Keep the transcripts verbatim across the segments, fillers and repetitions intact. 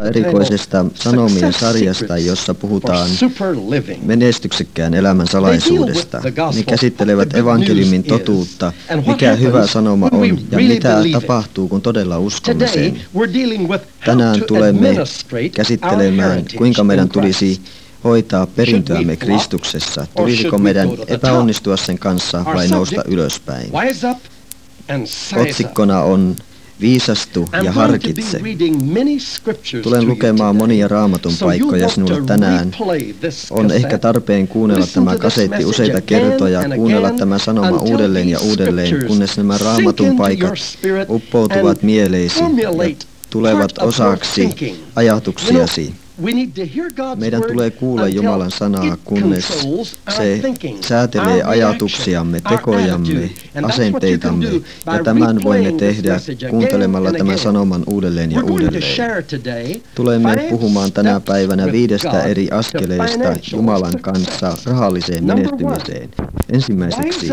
erikoisesta sanomien sarjasta, jossa puhutaan menestyksekkään elämän salaisuudesta. Ne käsittelevät evankeliumin totuutta, mikä hyvä sanoma on ja mitä tapahtuu, kun todella uskomme sen. Tänään tulemme käsittelemään, kuinka meidän tulisi hoitaa perintöämme Kristuksessa. Tulisiko meidän epäonnistua sen kanssa vai nousta ylöspäin? Otsikkona on Viisastu ja harkitse. Tulen lukemaan monia raamatun paikkoja sinulle tänään. On ehkä tarpeen kuunnella tämä kasetti useita kertoja, kuunnella tämä sanoma uudelleen ja uudelleen, kunnes nämä raamatun paikat uppoutuvat mieleisi ja tulevat osaksi ajatuksiasi. Meidän tulee kuulla Jumalan sanaa, kunnes se säätelee ajatuksiamme, tekojamme, asenteitamme, ja tämän voimme tehdä kuuntelemalla tämän sanoman uudelleen ja uudelleen. Tulemme puhumaan tänä päivänä viidestä eri askeleista Jumalan kanssa rahalliseen menestymiseen. Ensimmäiseksi,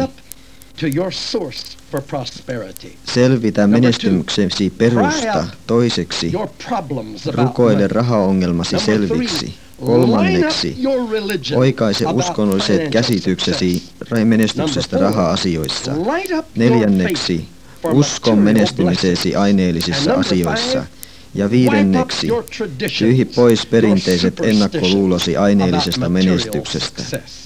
selvitä menestymyksesi perusta. Toiseksi, rukoile rahaongelmasi selviksi. Kolmanneksi, oikaise uskonnolliset käsityksesi menestyksestä raha-asioissa. Neljänneksi, uskon menestymisesi aineellisissa asioissa. Ja viidenneksi, pyyhi pois perinteiset ennakkoluulosi aineellisesta menestyksestä.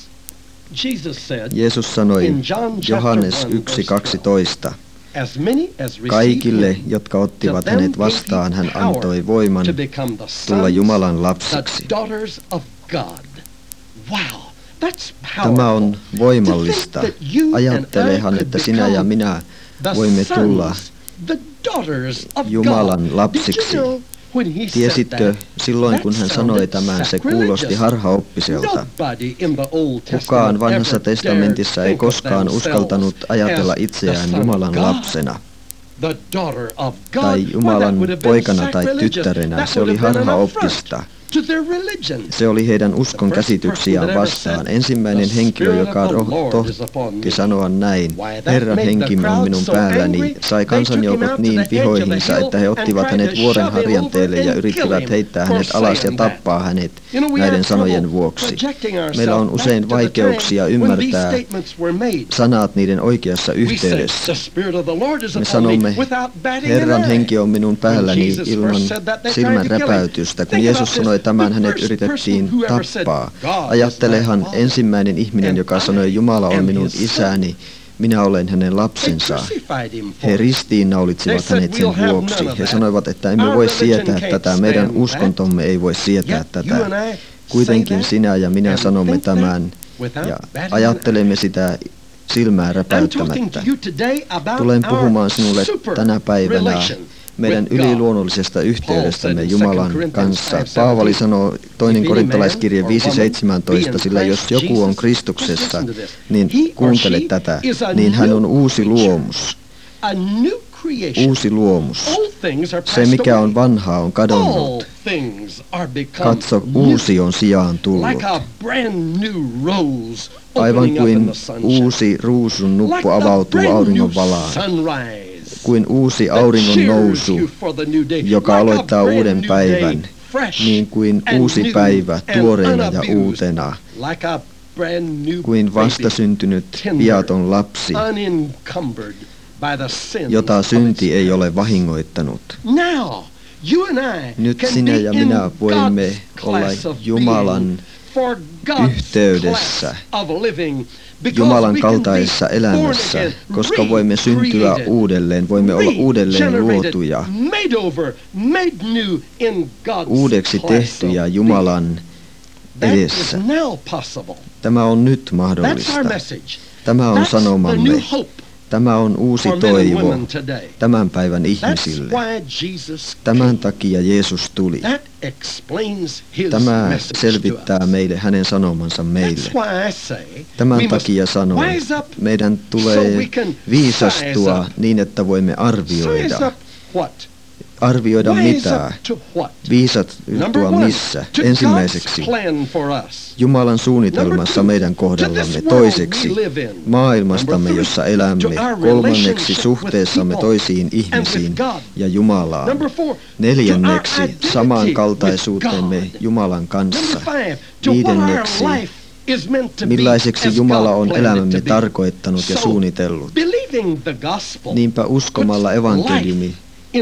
Jeesus sanoi Johannes yksi kaksitoista, kaikille, jotka ottivat hänet vastaan, hän antoi voiman tulla Jumalan lapsiksi. Tämä on voimallista. Ajattelehan, että sinä ja minä voimme tulla Jumalan lapsiksi. Tiesitkö, silloin kun hän sanoi tämän, se kuulosti harhaoppiselta. Kukaan vanhassa testamentissa ei koskaan uskaltanut ajatella itseään Jumalan lapsena tai Jumalan poikana tai tyttärenä. Se oli harhaoppista. Se oli heidän uskon käsityksiään vastaan. Ensimmäinen henkilö, joka tohti sanoa näin, Herran henki on minun päälläni, sai kansanjoukot niin vihoihinsa, että he ottivat hänet vuoren harjanteelle ja yrittivät heittää hänet alas ja tappaa hänet näiden sanojen vuoksi. Meillä on usein vaikeuksia ymmärtää sanat niiden oikeassa yhteydessä. Me sanomme, Herran henki on minun päälläni ilman silmän räpäytystä, kun Jeesus sanoi tämän, hänet yritettiin tappaa. Ajattelehan, ensimmäinen ihminen, joka sanoi, Jumala on minun isäni, minä olen hänen lapsensa. He ristiinnaulitsivat hänet sen vuoksi. He sanoivat, että emme voi sietää tätä, meidän uskontomme ei voi sietää tätä. Kuitenkin sinä ja minä sanomme tämän ja ajattelemme sitä silmää räpäyttämättä. Tulen puhumaan sinulle tänä päivänä meidän yliluonnollisesta yhteydestämme Jumalan kanssa. Paavali sanoo toinen korintolaiskirje viisi seitsemäntoista, sillä jos joku on Kristuksessa, niin kuuntele tätä, niin hän on uusi luomus. Uusi luomus. Se, mikä on vanhaa, on kadonnut. Katso, uusi on sijaan tullut. Aivan kuin uusi ruusun nuppu avautuu auringon valaan. Kuin uusi auringon nousu, joka aloittaa uuden päivän, niin kuin uusi päivä tuoreena ja uutena, kuin vastasyntynyt viaton lapsi, jota synti ei ole vahingoittanut. Nyt sinä ja minä voimme olla Jumalan yhteydessä, Jumalan kaltaisessa elämässä, koska voimme syntyä uudelleen, voimme olla uudelleen luotuja, uudeksi tehtyjä Jumalan edessä. Tämä on nyt mahdollista. Tämä on sanomamme. Tämä on uusi toivo tämän päivän ihmisille. Tämän takia Jeesus tuli. Tämä selvittää meille hänen sanomansa meille. Tämän takia sanon, meidän tulee viisastua niin, että voimme arvioida. arvioida mitä, viisastua missä. Ensimmäiseksi, Jumalan suunnitelmassa meidän kohdallamme. Toiseksi, maailmastamme, jossa elämme. Kolmanneksi, suhteessamme toisiin ihmisiin ja Jumalaan. Neljänneksi, samankaltaisuutemme Jumalan kanssa. Viidenneksi, millaiseksi Jumala on elämämme tarkoittanut ja suunnitellut. Niinpä uskomalla evankeliumi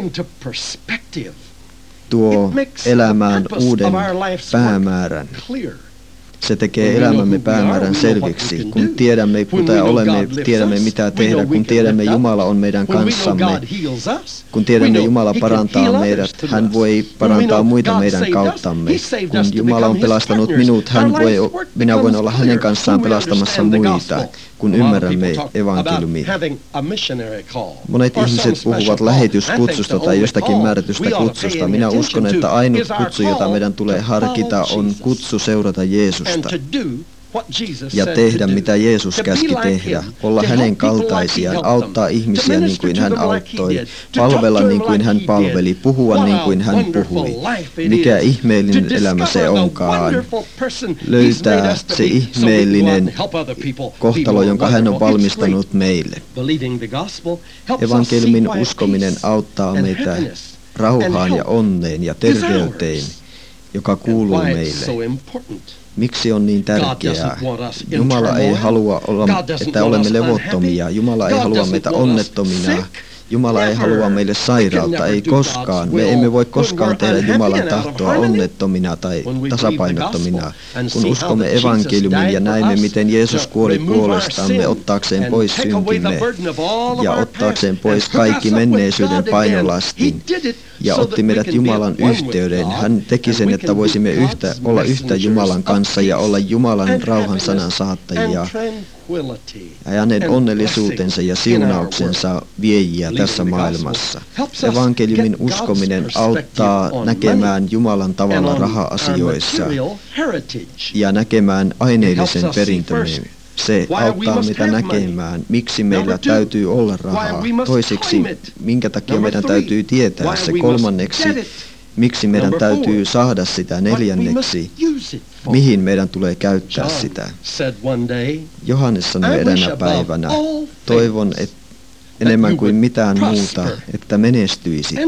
tuo elämään uuden päämäärän. Se tekee elämämme päämäärän selviksi, kun tiedämme, mitä olemme, tiedämme mitä tehdä, kun tiedämme Jumala on meidän kanssamme, kun tiedämme Jumala parantaa meidät, hän voi parantaa muita meidän kauttamme. Kun Jumala on pelastanut minut, hän voi, minä voin olla hänen kanssaan pelastamassa muita, kun ymmärrämme evankeliumia. Monet ihmiset puhuvat lähetyskutsusta tai jostakin määrätystä kutsusta. Minä uskon, että ainut kutsu, jota meidän tulee harkita, on kutsu seurata Jeesusta ja tehdä, mitä Jeesus käski tehdä, olla hänen kaltaisiaan, auttaa ihmisiä niin kuin hän auttoi, palvella niin kuin hän palveli, puhua niin kuin hän puhui. Mikä ihmeellinen elämä se onkaan, löytää se ihmeellinen kohtalo, jonka hän on valmistanut meille. Evankeliumin uskominen auttaa meitä rauhaan ja onneen ja terveyteen, joka kuuluu meille. Miksi on niin tärkeää? Jumala ei halua, olla, että olemme levottomia. Jumala ei halua meitä onnettomina. Jumala ei halua meille sairautta, ei koskaan. Me emme voi koskaan tehdä Jumalan tahtoa onnettomina tai tasapainottomina. Kun uskomme evankeliumin ja näemme, miten Jeesus kuoli puolestamme ottaakseen pois syntimme ja ottaakseen pois kaikki menneisyyden painolastin ja otti meidät Jumalan yhteyden. Hän teki sen, että voisimme yhtä, olla yhtä Jumalan kanssa ja olla Jumalan rauhan sanan saattajia ja hänen onnellisuutensa ja siunauksensa viejiä tässä maailmassa. Evankeliumin uskominen auttaa näkemään Jumalan tavalla raha-asioissa ja näkemään aineellisen perintömme. Se auttaa meitä näkemään, miksi meillä täytyy olla rahaa. Toiseksi, minkä takia meidän täytyy tietää se. Kolmanneksi, miksi meidän täytyy saada sitä. Neljänneksi, mihin meidän tulee käyttää sitä. Johannes sanoi eräänä päivänä, toivon, että enemmän kuin mitään muuta, että menestyisit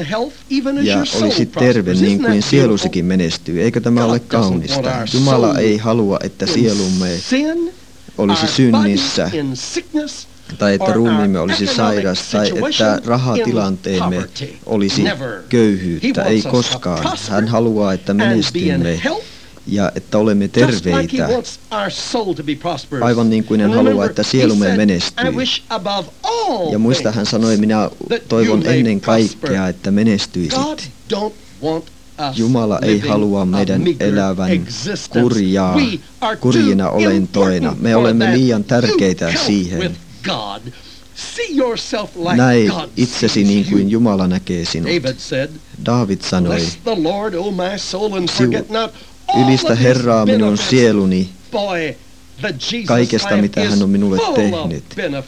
ja olisit terve niin kuin sielusikin menestyy. Eikö tämä ole kaunista? Jumala ei halua, että sielumme olisi synnissä, tai että ruumiimme olisi sairas, tai että rahatilanteemme olisi köyhyyttä. Ei koskaan. Hän haluaa, että menestymme ja että olemme terveitä, aivan niin kuin hän haluaa, että sielumme menestyy. Ja muista hän sanoi, minä toivon ennen kaikkea, että menestyisit. Jumala ei halua meidän elävän kurjaa, kurjina olentoina. Me olemme liian tärkeitä siihen. Näe itsesi niin kuin Jumala näkee sinut. David sanoi, ylistä Herraa minun sieluni kaikesta, mitä hän on minulle tehnyt.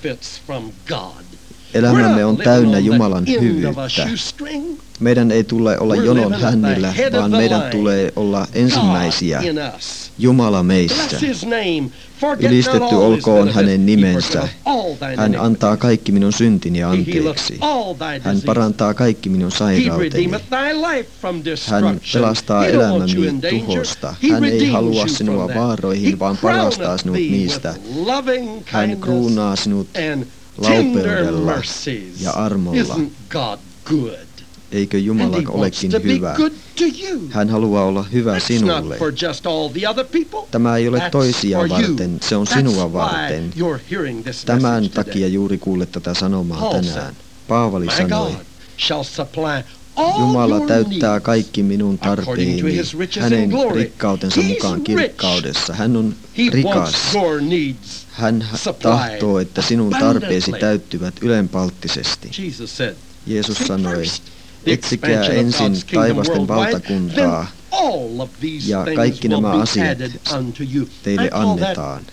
Elämämme on täynnä Jumalan hyvyyttä. Meidän ei tule olla jonon hännillä, vaan meidän tulee olla ensimmäisiä. Jumala meistä. Ylistetty olkoon hänen nimensä. Hän antaa kaikki minun syntini anteeksi. Hän parantaa kaikki minun sairauteni. Hän pelastaa elämäni tuhosta. Hän ei halua sinua vaaroihin, vaan palastaa sinut niistä. Hän kruunaa sinut laupeudella ja armolla. Eikö Jumala olekin hyvä? Hän haluaa olla hyvä sinulle. Tämä ei ole toisia varten, se on sinua varten. Tämän takia juuri kuulet tätä sanomaa tänään. Paavali sanoi, Jumala täyttää kaikki minun tarpeeni hänen rikkautensa mukaan kirkkaudessa. Hän on rikas. Hän tahtoo, että sinun tarpeesi täyttyvät ylenpalttisesti. Jeesus sanoi, etsikää ensin taivasten valtakuntaa, ja kaikki nämä asiat teille annetaan.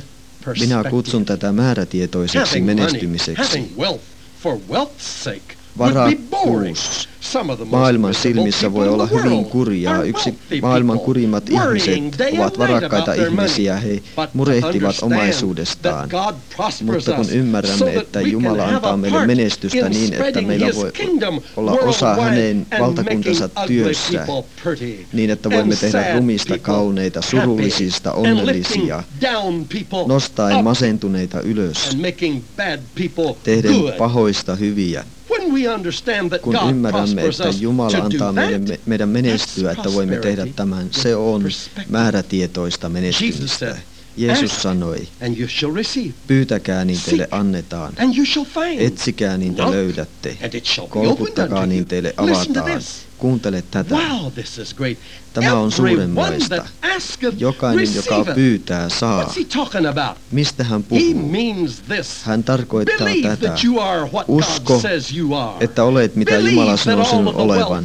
Minä kutsun tätä määrätietoiseksi menestymiseksi. Varakkuus maailman silmissä voi olla hyvin kurjaa. Yksi maailman kurimmat ihmiset ovat varakkaita ihmisiä. He murehtivat omaisuudestaan. Mutta kun ymmärrämme, että Jumala antaa meille menestystä niin, että meillä voi olla osa hänen valtakuntansa työssä, niin että voimme tehdä rumista kauneita, surullisista onnellisia, nostaen masentuneita ylös, tehden pahoista hyviä. Kun ymmärrämme, että Jumala antaa meille, meidän menestyä, että voimme tehdä tämän, se on määrätietoista menestymistä. Jeesus sanoi, pyytäkää niin teille annetaan, etsikää niin te löydätte, kolkuttakaa niin teille avataan. Kuuntele tätä. Tämä on suuremmoista. Jokainen, joka pyytää, saa. Mistä hän puhuu? Hän tarkoittaa tätä. Usko, että olet mitä Jumala sanoo sinun olevan.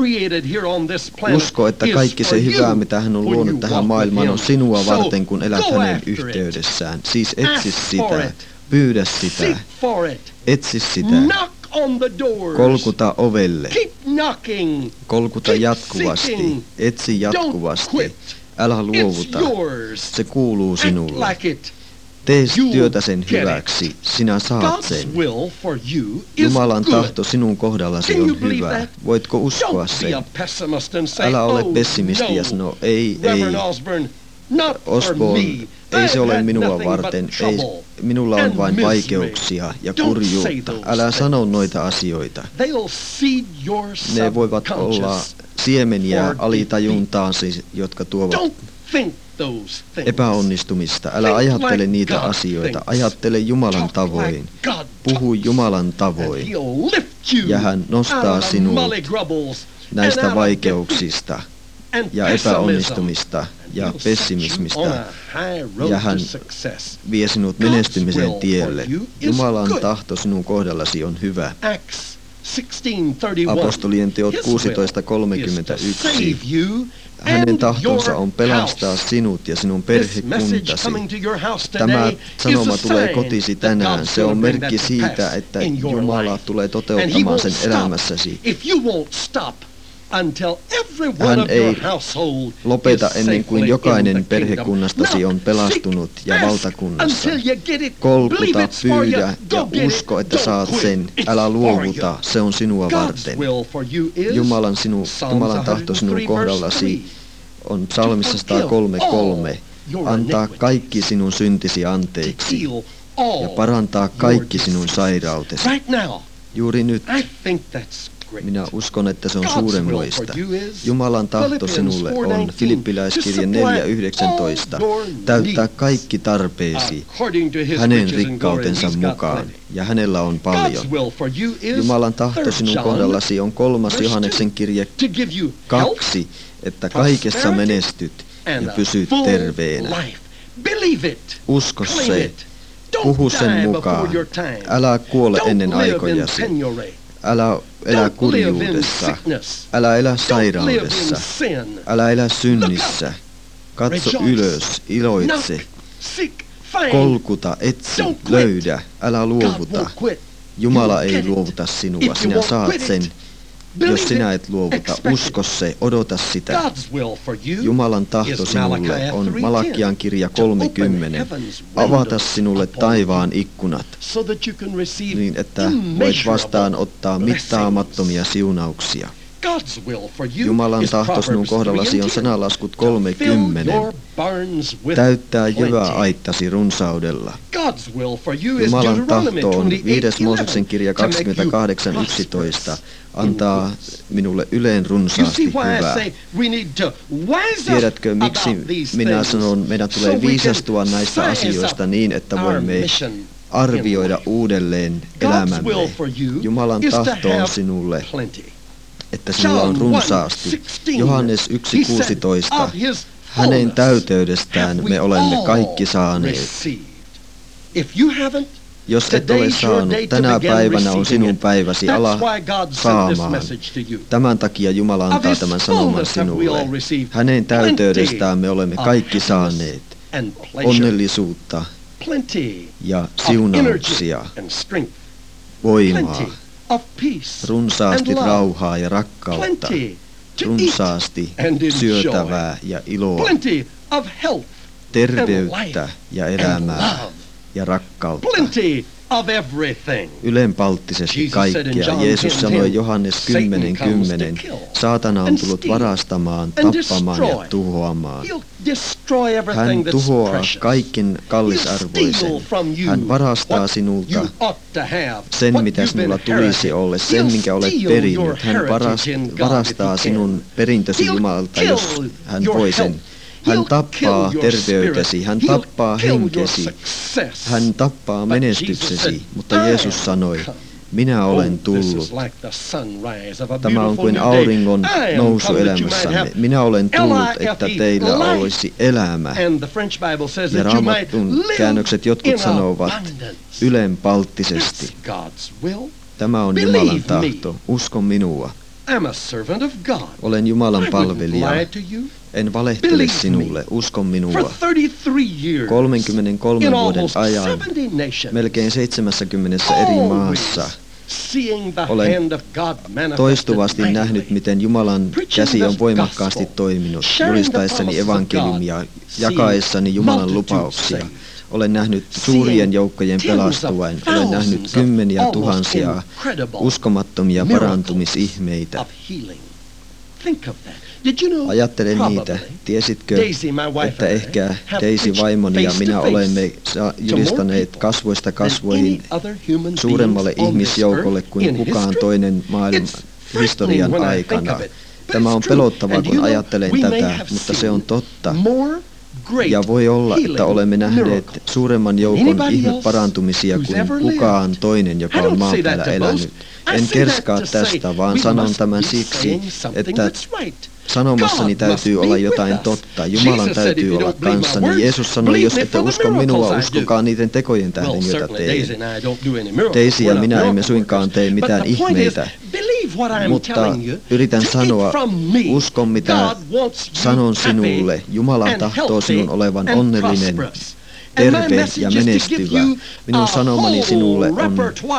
Usko, että kaikki se hyvä, mitä hän on luonut tähän maailmaan, on sinua varten, kun elät hänen yhteydessään. Siis etsi sitä. Pyydä sitä. Etsi sitä. Kolkuta ovelle. Kolkuta jatkuvasti. Etsi jatkuvasti. Älä luovuta. Se kuuluu sinulle. Tee työtä sen hyväksi. Sinä saat sen. Jumalan tahto sinun kohdallasi on hyvä. Voitko uskoa sen? Älä ole pessimisti ja sano, ei, ei. Osborne, ei se ole minua varten. Ei, minulla on vain vaikeuksia ja kurjuutta. Älä sano noita asioita. Ne voivat olla siemeniä alitajuntaasi, jotka tuovat epäonnistumista. Älä ajattele niitä asioita. Ajattele Jumalan tavoin. Puhu Jumalan tavoin. Ja hän nostaa sinut näistä vaikeuksista ja epäonnistumista ja pessimismistä, ja hän vie sinut menestymisen tielle. Jumalan tahto sinun kohdallasi on hyvä. Apostolien teot kuusitoista kolmekymmentäyksi. Hänen tahtonsa on pelastaa sinut ja sinun perhekuntasi. Tämä sanoma tulee kotisi tänään. Se on merkki siitä, että Jumala tulee toteuttamaan sen elämässäsi. Hän ei lopeta ennen kuin jokainen perhekunnastasi on pelastunut ja valtakunnassa. Kolkuta, pyydä ja usko, että saat sen. Älä luovuta, se on sinua varten. Jumalan, sinu, Jumalan tahto sinun kohdallasi on psalmissa sata kolme kolme. Antaa kaikki sinun syntisi anteeksi ja parantaa kaikki sinun sairautesi. Juuri nyt. Minä uskon, että se on suuremmoista. Jumalan tahto sinulle on, Filippiläiskirje neljä yhdeksäntoista, täyttää kaikki tarpeesi hänen rikkautensa mukaan, ja hänellä on paljon. Jumalan tahto sinun kohdallasi on kolmas Johanneksen kirje kaksi, että kaikessa menestyt ja pysyt terveenä. Usko se, puhu sen mukaan, älä kuole ennen aikojasi. Älä elä kurjuudessa, älä elä sairaudessa, älä elä synnissä. Katso ylös, iloitse, kolkuta, etsi, löydä, älä luovuta. Jumala ei luovuta sinua, sinä saat sen. Jos sinä et luovuta, usko se, odota sitä. Jumalan tahto sinulle on Malakian kirja kolmekymmentä. Avata sinulle taivaan ikkunat, niin että voit vastaanottaa mittaamattomia siunauksia. Jumalan tahto sinun kohdallasi on sanalaskut kolmekymmentä. Täyttää jyväaittasi runsaudella. Jumalan tahto on viides Mooseksen kirja kaksikymmentäkahdeksan yksitoista. Antaa minulle yleen runsaasti hyvää. Tiedätkö, miksi minä sanon, meidän tulee viisastua näistä asioista niin, että voimme arvioida uudelleen elämämme. Jumalan tahto on sinulle, että sinulla on runsaasti. Johannes yksi kuusitoista. Hänen täyteydestään me olemme kaikki saaneet. Jos et ole saanut, tänä päivänä on sinun päiväsi, ala saamaan. Tämän takia Jumala antaa tämän sanoman sinulle. Hänen täyteydestään me olemme kaikki saaneet onnellisuutta ja siunauksia, voimaa, runsaasti rauhaa ja rakkautta, runsaasti syötävää ja iloa, terveyttä ja elämää ja rakkautta, ylenpalttisesti kaikkea. Jeesus sanoi Johannes kymmenen kymmenen, saatana on tullut varastamaan, tappamaan ja tuhoamaan. Hän tuhoaa kaiken kallisarvoisen. Hän varastaa sinulta sen, mitä sinulla tulisi olla, sen, minkä olet perinyt. Hän varastaa sinun perintösi Jumalalta, jos hän voi sen. Hän tappaa terveytesi, hän tappaa henkesi, hän tappaa menestyksesi, mutta Jeesus sanoi, minä olen tullut. Tämä on kuin auringon nousu elämässämme. Minä olen tullut, että teillä olisi elämä. Ja Raamatun käännökset jotkut sanovat ylenpalttisesti. Tämä on Jumalan tahto. Usko minua. Olen Jumalan palvelija. En valehtele sinulle, usko minua. kolmekymmentäkolme vuoden ajan, melkein seitsemänkymmentä eri maassa, olen toistuvasti nähnyt, miten Jumalan käsi on voimakkaasti toiminut, julistaessani evankeliumia, jakaessani Jumalan lupauksia. Olen nähnyt suurien joukkojen pelastuvan, olen nähnyt kymmeniä tuhansia uskomattomia parantumisihmeitä. Ajattele niitä. Tiesitkö, että ehkä Daisy vaimoni ja minä olemme julistaneet kasvoista kasvoihin suuremmalle ihmisjoukolle kuin kukaan toinen maailman historian aikana. Tämä on pelottavaa, kun ajattelen tätä, mutta se on totta. Ja voi olla, että olemme nähneet suuremman joukon ihmeparantumisia kuin kukaan toinen, joka on maan päällä elänyt. En kerskaa tästä, vaan sanon tämän siksi, että sanomassani täytyy olla jotain totta. Jumalan täytyy olla kanssani. Jeesus sanoi, jos ette usko minua, uskokaa niiden tekojen tähden, joita teen. Daisy ja minä emme suinkaan tee mitään ihmeitä, mutta yritän sanoa, uskon mitä sanon sinulle. Jumala tahtoo sinun olevan onnellinen, terve ja menestyvä. Minun sanomani sinulle on,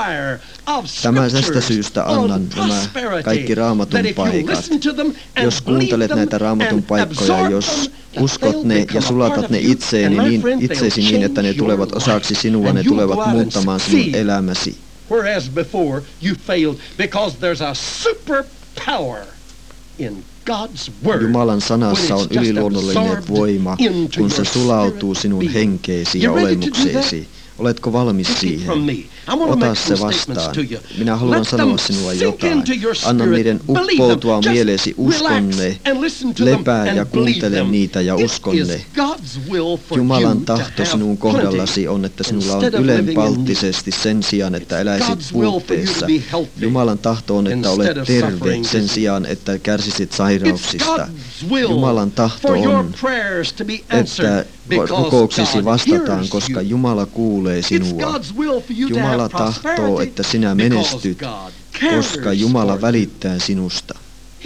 tämä tästä syystä annan nämä kaikki Raamatun paikat. Jos kuuntelet näitä Raamatun paikkoja, jos uskot ne ja sulatat ne itseeni, niin, itseesi niin, että ne tulevat osaksi sinua, ne tulevat muuttamaan sinun elämäsi. Whereas before you failed because there's a superpower in God's word. Jumalan sanassa on yliluonnollinen voima, kun se sulautuu sinun henkeesi ja olemukseesi. Oletko valmis siihen? Ota se vastaan. Minä haluan sanoa sinua jotain. Anna niiden uppoutua mieleesi, uskonne, lepää ja kuuntele niitä ja uskonne. Jumalan tahto sinun kohdallasi on, että sinulla on ylenpalttisesti sen sijaan, että eläisit puutteessa. Jumalan tahto on, että olet terve sen sijaan, että kärsisit sairauksista. Jumalan tahto on, että rukouksisi vastataan, koska Jumala kuulee sinua. Jumala tahtoo, että sinä menestyt, koska Jumala välittää sinusta.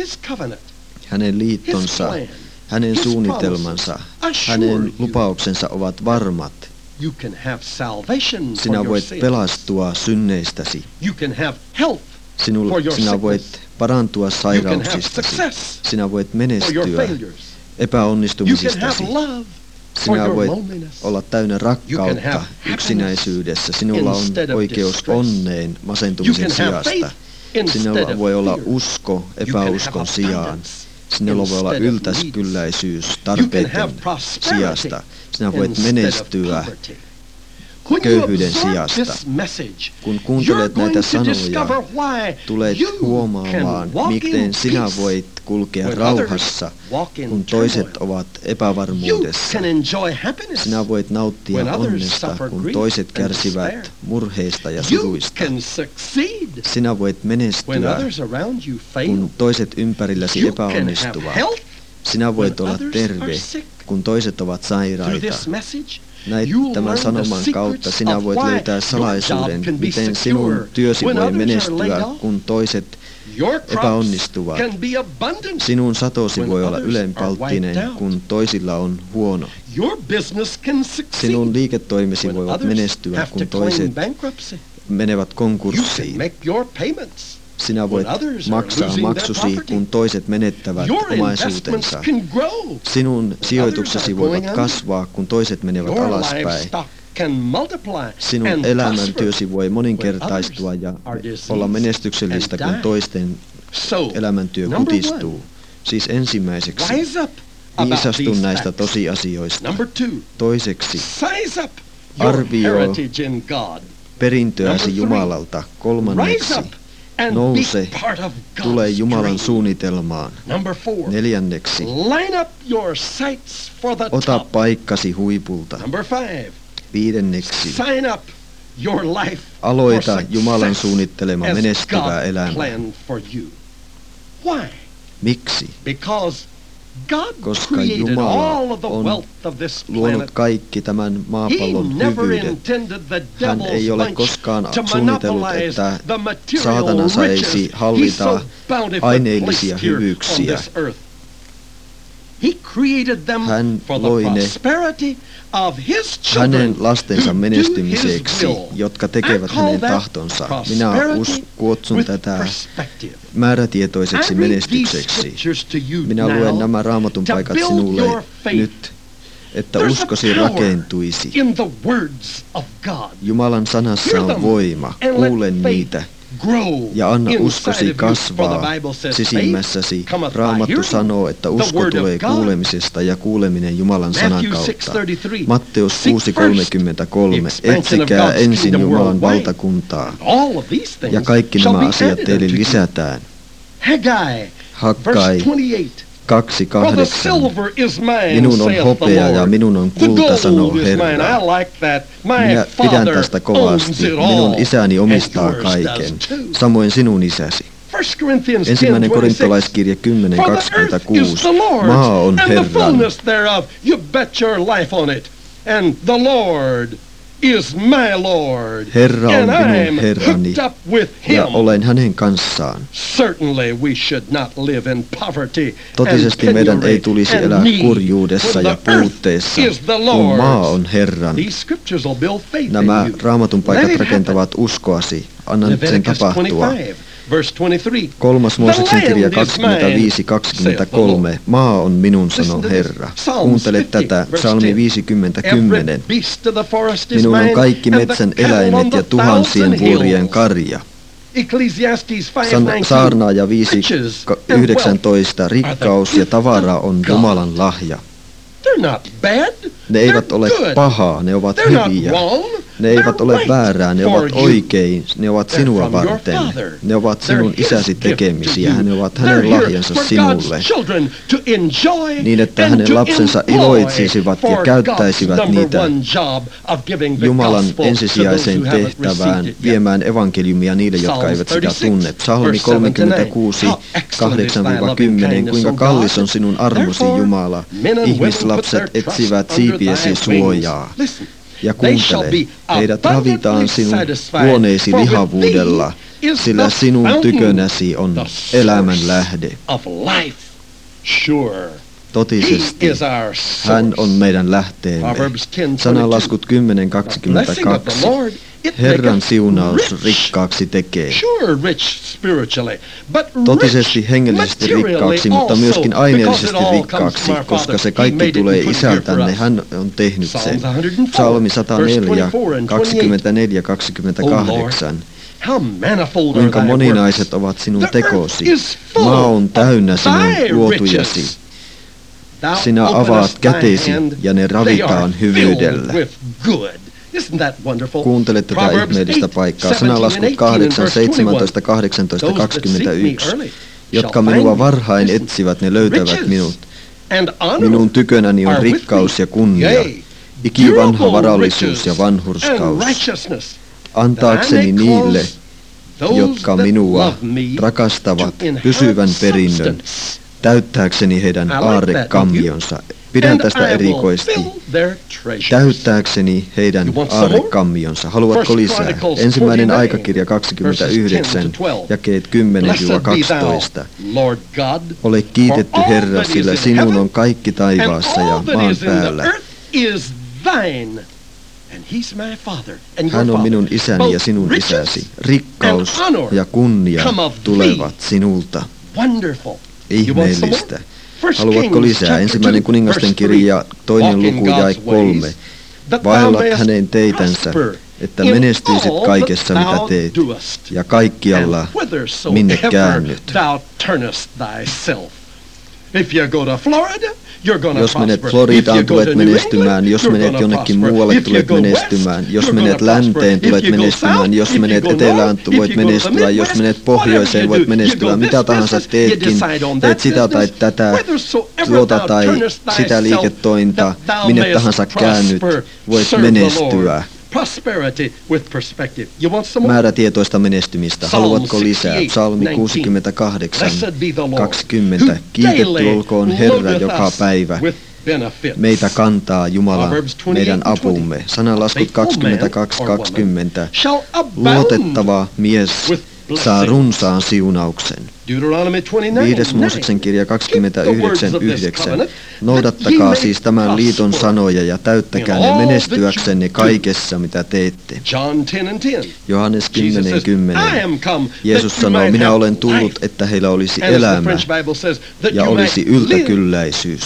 Hänen liittonsa, hänen suunnitelmansa, hänen lupauksensa ovat varmat. Sinä voit pelastua synneistäsi. Sinulla, sinä voit parantua sairauksistasi. Sinä voit menestyä epäonnistumisistasi. Sinä voit olla täynnä rakkautta yksinäisyydessä. Sinulla on oikeus onneen masentumisen sijasta. Sinulla voi olla usko epäuskon sijaan. Sinulla voi olla yltäskylläisyys tarpeiden sijasta. Sinä voit menestyä köyhyyden sijasta. Kun kuuntelet näitä sanoja, tulet huomaamaan, miten sinä voit kulkea rauhassa, kun toiset ovat epävarmuudessa. Sinä voit nauttia onnesta, kun toiset kärsivät murheista ja suruista. Sinä voit menestyä, kun toiset ympärilläsi epäonnistuvat. Sinä voit olla terve, kun toiset ovat sairaita. Näin tämän sanoman kautta sinä voit löytää salaisuuden, miten sinun työsi voi menestyä, kun toiset epäonnistuvat. Sinun satosi voi olla ylenpalttinen, kun toisilla on huono. Sinun liiketoimesi voivat menestyä, kun toiset menevät konkurssiin. Sinä voit maksaa maksusi, kun toiset menettävät omaisuutensa. Sinun sijoituksesi voivat kasvaa, kun toiset menevät alaspäin. Sinun elämäntyösi voi moninkertaistua ja olla menestyksellistä, kun toisten elämäntyö kutistuu. Siis ensimmäiseksi, viisastu näistä tosiasioista. Toiseksi, arvioi perintöäsi Jumalalta. Kolmanneksi, nouse, tule Jumalan suunnitelmaan. Neljänneksi, ota paikkasi huipulta. Viidenneksi, aloita Jumalan suunnittelema menestyvää elämää. Miksi? Koska Jumala on luonut kaikki tämän maapallon hyvyyden. Hän ei ole koskaan suunnitellut, että saatana saisi hallita aineellisia hyvyyksiä. Hän loi ne hänen lastensa menestymiseksi, jotka tekevät hänen tahtonsa. Minä us, kutsun tätä määrätietoiseksi menestykseksi. Minä luen nämä raamatun paikat sinulle nyt, että uskosi rakentuisi. Jumalan sanassa on voima. Kuule niitä. Ja anna uskosi kasvaa sisimmässäsi. Raamattu sanoo, että usko tulee kuulemisesta ja kuuleminen Jumalan sanan kautta. Matteus kuusi kolmekymmentäkolme. Etsikää ensin Jumalan valtakuntaa. Ja kaikki nämä asiat teille lisätään. Hakkai kaksi kahdeksan. Minun on hopea ja minun on kulta, sanoo Herra. Minä pidän tästä kovasti. Minun isäni omistaa kaiken, samoin sinun isäsi. Ensimmäinen korintolaiskirja kymmenen kaksikymmentäkuusi. Maa on Herran. Herra on minun Herrani, ja olen hänen kanssaan. Totisesti meidän ei tulisi elää kurjuudessa ja puutteessa, kun maa on Herran. Nämä raamatun paikat rakentavat uskoasi. Annan sen tapahtua. Kolmas Mooseksen kirja kaksikymmentäviisi kaksikymmentäkolme. Maa on minun, sanoo Herra. Kuuntele tätä, psalmi viisikymmentä kymmenen. Minun on kaikki metsän eläimet ja tuhansien vuorien karja. Saarnaaja viisi yhdeksäntoista. Rikkaus ja tavara on Jumalan lahja. Ne eivät ole pahaa, ne ovat hyviä. Ne eivät ole väärää, ne ovat oikein, ne ovat sinua varten. Ne ovat sinun isäsi tekemisiä, ne ovat hänen lahjansa sinulle. Niin, että hänen lapsensa iloitsisivat ja käyttäisivät niitä Jumalan ensisijaiseen tehtävään, viemään evankeliumia niille, jotka eivät sitä tunne. Psalmi kolmekymmentäkuusi kahdeksan kymmenen. Kuinka kallis on sinun armosi, Jumala. Ihmislapset etsivät siipiesi suojaa. Ja kuuntele, heidät ravitaan sinun luoneisi lihavuudella, sillä sinun tykönäsi on elämän lähde. Totisesti, hän on meidän lähteemme. Sananlaskut kymmenen kaksikymmentäkaksi. Herran siunaus rikkaaksi tekee. Totisesti hengellisesti rikkaaksi, mutta myöskin aineellisesti rikkaaksi, koska se kaikki tulee isältänne, hän on tehnyt sen. Psalmi sata neljä, kaksikymmentäneljä kaksikymmentäkahdeksan. Kuinka moninaiset ovat sinun tekosi. Maa on täynnä sinun luotujasi. Sinä avaat kätesi ja ne ravitaan hyvyydellä. Kuuntele tätä ihmeellistä paikkaa. Sananlaskut kahdeksan, seitsemäntoista, kahdeksantoista, kaksikymmentäyksi. Jotka minua varhain etsivät, ne löytävät minut. Minun tykönäni on rikkaus ja kunnia, ikivanha varallisuus ja vanhurskaus. Antaakseni niille, jotka minua rakastavat, pysyvän perinnön, täyttääkseni heidän aarrekammionsa. Pidän tästä erikoisesti. Täyttääkseni heidän aarrekammionsa. Haluatko lisää? Ensimmäinen aikakirja kaksikymmentäyhdeksän, jakeet kymmenen kaksitoista. Ole kiitetty, Herra, sillä sinun on kaikki taivaassa ja maan päällä. and he's my father and your Hän on father. minun isäni ja Both sinun riches isäsi. Rikkaus and honor ja kunnia come of thee. tulevat sinulta. Wonderful. You want some Ihmeellistä. more? First Haluatko Kings lisää? chapter Ensimmäinen two, kuningasten verse kirja, three. toinen Walk in luku jae God's kolme. ways, that thou Vaellat mayest hänen teitänsä, prosper että in menestyisit all kaikessa, that mitä thou teet, doest, ja kaikkialla, and minne whithersoever käännyt. thou turnest thyself. If you go to Florida, you're gonna Jos menet prosper. Floridaan, If you go tulet to New menestymään. England, Jos you're menet gonna jonnekin prosper. muualle, If you tulet go west, menestymään. Jos you're menet gonna länteen, prosper. tulet If you go menestymään. south, Jos if you menet go etelään, north, if voit you go to the menestyä. Jos Midwest, menet whatever pohjoiseen, you voit do, you menestyä. go Mitä this tahansa business, teetkin, you decide on teet that sitä tai business, tätä, whithersoever tuota thou tai turnest sitä thyself, liiketointa, that thou minne mayest tahansa käännyt, prosper. voit Serve the menestyä. Lord. Prosperity with perspective. You want some more? Määrätietoista menestymistä. Haluatko lisää? Psalmi kuusikymmentäkahdeksan, kaksikymmentä. Kiitetty olkoon Herra joka päivä. Meitä kantaa Jumala, meidän apumme. Sananlaskut kaksikymmentäkaksi kaksikymmentä. Luotettava mies saa runsaan siunauksen. Viides Mooseksen kirja kaksikymmentäyhdeksän yhdeksän. Noudattakaa siis tämän liiton sanoja ja täyttäkää ne menestyäksenne kaikessa, mitä teette. Johannes kymmenen kymmenen. Jeesus sanoo, minä olen tullut, että heillä olisi elämä ja olisi yltäkylläisyys.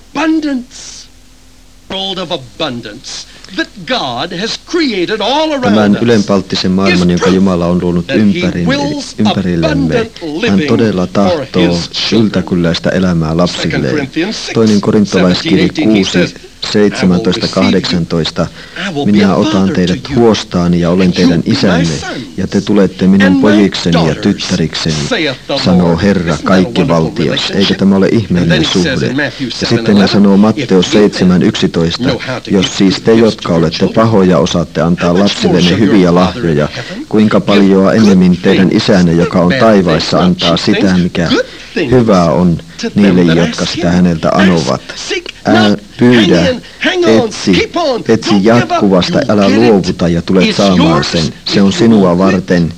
Tämän ylenpalttisen maailman, jonka Jumala on luonut ympärillemme, hän todella tahtoo yltäkylläistä elämää lapsilleen. Toinen korintolaiskirja kuusi, seitsemäntoista, kahdeksantoista. Minä otan teidät huostaani ja olen teidän isänne, ja te tulette minun pojikseni ja tyttärikseni, sanoo Herra kaikkivaltias. Eikö tämä ole ihmeellinen suhde? Ja sitten hän sanoo Matteus seitsemän yksitoista. Jos siis te, jotka olette pahoja, osaatte antaa lapsillenne hyviä lahjoja, kuinka paljon enemmän teidän isänne, joka on taivaissa, antaa sitä, mikä hyvää on niille, jotka sitä häneltä anovat. Älä pyydä, etsi, etsi jatkuvasta, älä luovuta ja tulet saamaan sen. Se on sinua varten.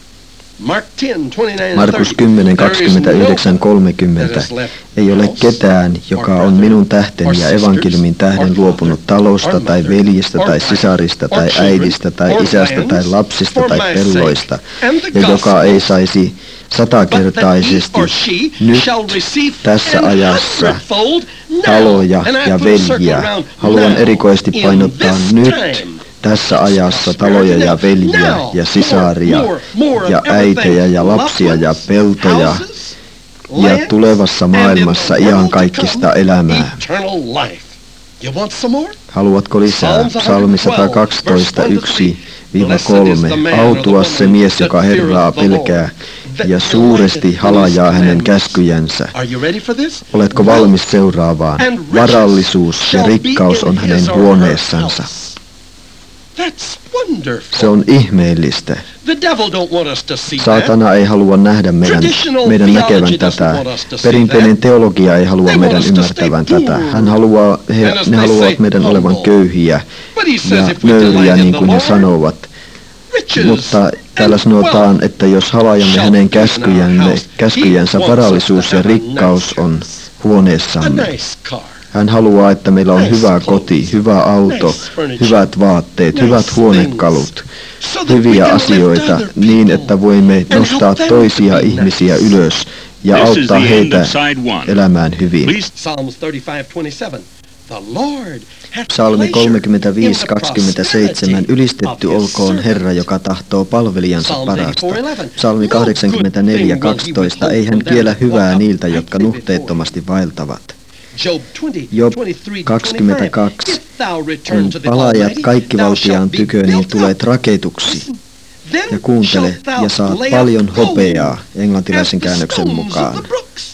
Markus kymmenen, kaksikymmentäyhdeksän, kolmekymmentä. Ei ole ketään, joka on minun tähteni ja evankeliumin tähden luopunut talosta tai veljistä tai sisarista tai äidistä tai isästä tai lapsista tai pelloista, ja joka ei saisi satakertaisesti nyt tässä ajassa taloja ja veljiä. Haluan erikoisesti painottaa nyt tässä ajassa taloja ja veljiä ja sisaria ja äitejä ja lapsia ja peltoja ja tulevassa maailmassa iankaikkista elämää. Haluatko lisää? Psalmi sata kaksitoista, yksi kolme. Autua se mies, joka Herraa pelkää ja suuresti halajaa hänen käskyjänsä. Oletko valmis seuraavaan? Varallisuus ja rikkaus on hänen huoneessansa. Se on ihmeellistä. Saatana ei halua nähdä meidän, meidän näkevän tätä. Perinteinen teologia ei halua meidän ymmärtävän tätä. Hän haluaa, he, ne haluavat meidän olevan köyhiä ja nöyriä, niin kuin he sanovat. Mutta täällä sanotaan, että jos halajamme hänen käskyjämme, käskyjänsä, varallisuus ja rikkaus on huoneessamme. Hän haluaa, että meillä on hyvä koti, hyvä auto, hyvät vaatteet, hyvät huonekalut, hyviä asioita niin, että voimme nostaa toisia ihmisiä ylös ja auttaa heitä elämään hyvin. Psalmi kolmekymmentäviisi, kaksikymmentäseitsemän. Ylistetty olkoon Herra, joka tahtoo palvelijansa parasta. Psalmi kahdeksankymmentäneljä, kaksitoista. Ei hän kiellä hyvää niiltä, jotka nuhteettomasti vaeltavat. Job kaksikymmentäkaksi. Kun palaajat kaikkivaltiaan tykö, niin tulet raketuksi. Ja kuuntele, ja saat paljon hopeaa, englantilaisen käännöksen mukaan.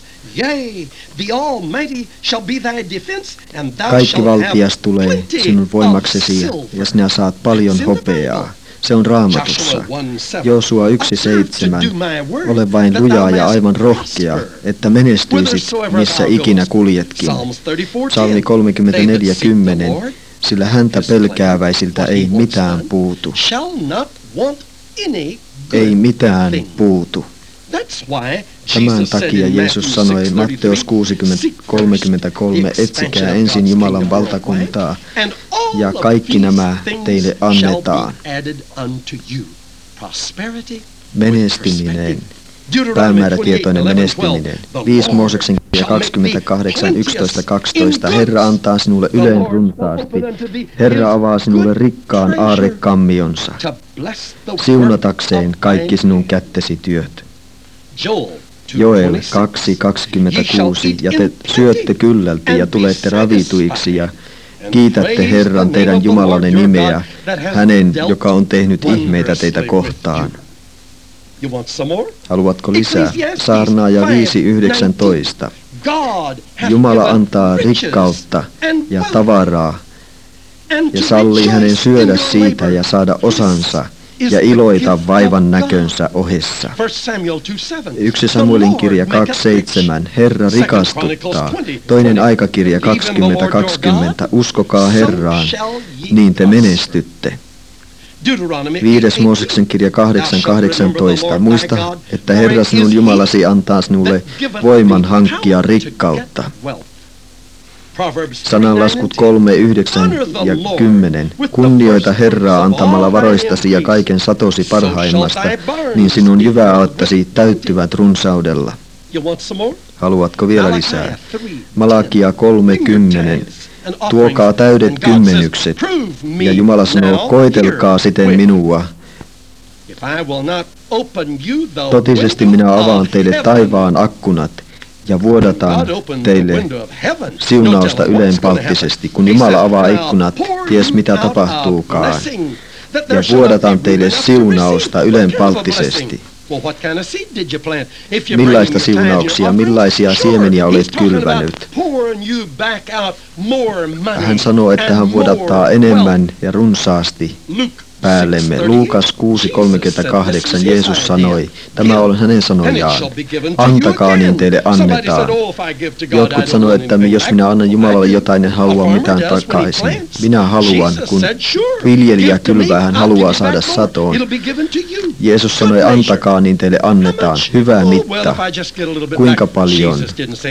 Kaikki valtias tulee sinun voimaksesi, ja sinä saat paljon hopeaa. Se on Raamatussa. Joosua yksi seitsemän. Ole vain lujaa ja aivan rohkea, että menestyisit missä ikinä kuljetkin. Psalmi kolmekymmentäneljä kymmenen. Sillä häntä pelkääväisiltä ei mitään puutu. Ei mitään puutu. Tämän takia Jeesus sanoi Matteus kuusikymmentä kolmekymmentäkolme, etsikää ensin Jumalan valtakuntaa, ja kaikki nämä teille annetaan. Menestyminen, päämäärätietoinen menestyminen. viisi Mooseksen kirja kaksikymmentäkahdeksan, yksitoista, kaksitoista. Herra antaa sinulle ylen runsaasti. Herra avaa sinulle rikkaan aarrekammionsa, siunatakseen kaikki sinun kättesi työt. Joel kaksi kaksikymmentäkuusi. Ja te syötte kyllälti ja tulette ravituiksi ja kiitätte Herran teidän Jumalanne nimeä, hänen, joka on tehnyt ihmeitä teitä kohtaan. Haluatko lisää? Saarnaaja viisi yhdeksäntoista. Jumala antaa rikkautta ja tavaraa ja sallii hänen syödä siitä ja saada osansa ja iloita vaivan näkönsä ohessa. Yksi Samuelin kirja kaksi seitsemän. Herra rikastuttaa. Toinen aikakirja kaksikymmentä kaksikymmentä. Uskokaa Herraan, niin te menestytte. Viides Mooseksen kirja kahdeksan kahdeksantoista. Muista, että Herra sinun Jumalasi antaa sinulle voiman hankkia rikkautta. Sananlaskut kolme, yhdeksän ja kymmenen. Kunnioita Herraa antamalla varoistasi ja kaiken satosi parhaimmasta, niin sinun jyväauttasi täyttyvät runsaudella. Haluatko vielä lisää? Malakia kolme kymmenen. Tuokaa täydet kymmenykset, ja Jumala sanoo, koetelkaa siten minua. Totisesti minä avaan teille taivaan akkunat, ja vuodataan teille siunausta ylenpalttisesti. Kun Jumala avaa ikkunat, ties mitä tapahtuukaan, ja vuodataan teille siunausta ylenpalttisesti. Millaista siunauksia, millaisia siemeniä olet kylvänyt? Hän sanoo, että hän vuodattaa enemmän ja runsaasti päällemme. Luukas kuusi kolmekymmentäkahdeksan. Jeesus sanoi, tämä on hänen sanojaan, antakaa niin teille annetaan. Jotkut sanoo, että jos minä annan Jumalalle jotain, en halua mitään takaisin. Minä haluan, kun viljelijä kylvää, hän haluaa saada satoon. Jeesus sanoi, antakaa niin teille annetaan. Hyvä mitta. Kuinka paljon?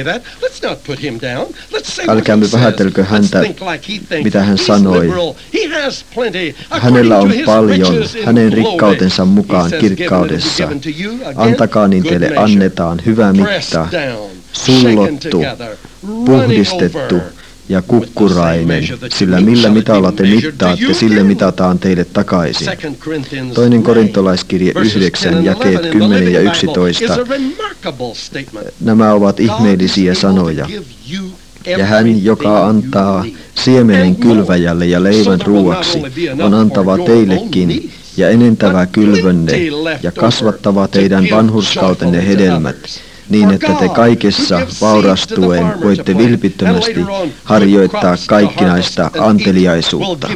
Älkäämme vähätelkö häntä, mitä hän sanoi. Hänellä on paljon, hänen rikkautensa mukaan kirkkaudessa. Antakaa niin teille annetaan, hyvä mitta, sullottu, puhdistettu ja kukkurainen, sillä millä mitalla te mittaatte, sille mitataan teille takaisin. Toinen korintolaiskirje yhdeksän, jakeet kymmenen ja yksitoista. Nämä ovat ihmeellisiä sanoja. Ja hän, joka antaa siemenen kylväjälle ja leivän ruuaksi, on antava teillekin ja enentävä kylvönne ja kasvattava teidän vanhurskautenne hedelmät, niin että te kaikessa vaurastuen voitte vilpittömästi harjoittaa kaikkinaista anteliaisuutta.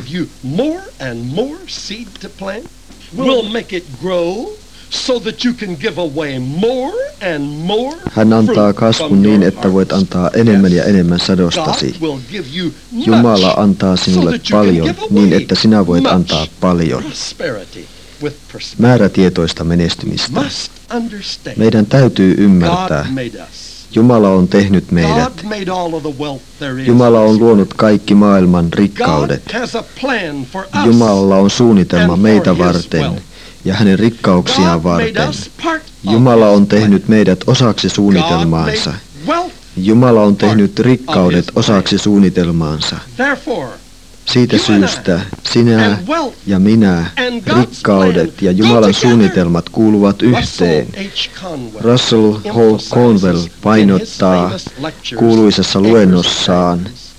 Hän antaa kasvun niin, että voit antaa enemmän ja enemmän sadostasi. Jumala antaa sinulle paljon niin, että sinä voit antaa paljon. Määrätietoista menestymistä. Meidän täytyy ymmärtää, Jumala on tehnyt meidät. Jumala on luonut kaikki maailman rikkaudet. Jumalalla on suunnitelma meitä varten ja hänen rikkauksiaan varten. Jumala on tehnyt meidät osaksi suunnitelmaansa. Jumala on tehnyt rikkaudet osaksi suunnitelmaansa. Siitä syystä sinä ja minä, rikkaudet ja Jumalan suunnitelmat kuuluvat yhteen. Russell H. Conwell painottaa kuuluisessa luennossaan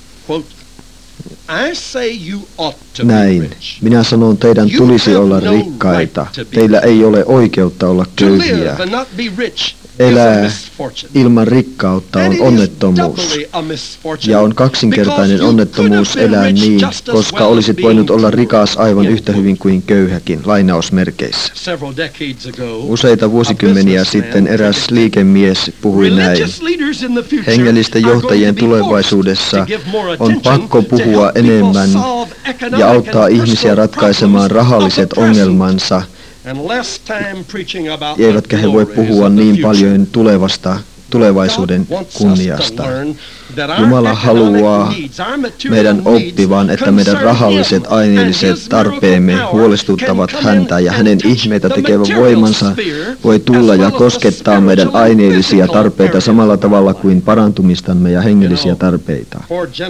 näin. Minä sanon, teidän tulisi olla rikkaita. Teillä ei ole oikeutta olla köyhiä. Elää ilman rikkautta on onnettomuus. Ja on kaksinkertainen onnettomuus elää niin, koska olisit voinut olla rikas aivan yhtä hyvin kuin köyhäkin, lainausmerkeissä. Useita vuosikymmeniä sitten eräs liikemies puhui näin. Hengellisten johtajien tulevaisuudessa on pakko puhua enemmän ja auttaa ihmisiä ratkaisemaan rahalliset ongelmansa eivätkä he voi puhua niin paljon tulevasta tulevaisuuden kunniasta. Jumala haluaa meidän oppivan, että meidän rahalliset aineelliset tarpeemme huolestuttavat häntä ja hänen ihmeitä tekevä voimansa voi tulla ja koskettaa meidän aineellisia tarpeita samalla tavalla kuin parantumistamme ja hengellisiä tarpeita.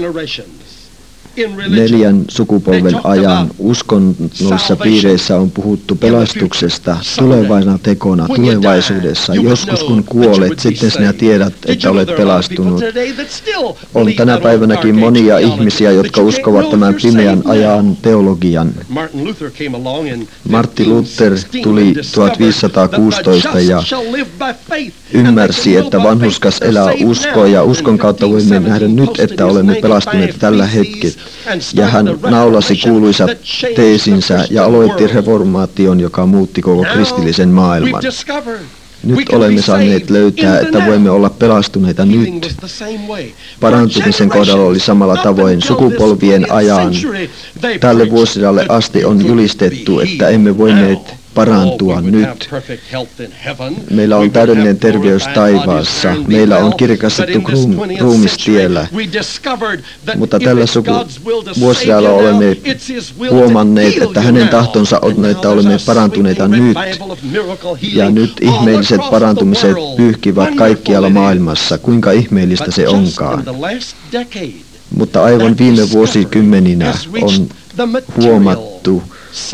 Neljän sukupolven ajan uskonnollisissa piireissä on puhuttu pelastuksesta tulevana tekona tulevaisuudessa. Joskus kun kuolet, sitten sinä tiedät, että olet pelastunut. On tänä päivänäkin monia ihmisiä, jotka uskovat tämän pimeän ajan teologian. Martin Luther tuli tuhatviisisataakuusitoista ja ymmärsi, että vanhurskas elää uskoa ja uskon kautta voimme nähdä nyt, että olemme pelastuneet tällä hetkellä. Ja hän naulasi kuuluisat teesinsä ja aloitti reformaation, joka muutti koko kristillisen maailman. Nyt olemme saaneet löytää, että voimme olla pelastuneita nyt. Parantumisen kohdalla oli samalla tavoin sukupolvien ajan. Tälle vuosisadalle asti on julistettu, että emme voineet parantua nyt. Meillä on täydellinen terveys taivaassa. Meillä on kirkastettu ruumistiellä. Mutta tällä vuosisadalla olemme huomanneet, että hänen tahtonsa on, että olemme parantuneita nyt. Ja nyt ihmeelliset parantumiset pyyhkivät kaikkialla maailmassa. Kuinka ihmeellistä se onkaan. Mutta aivan viime vuosikymmeninä on huomattu,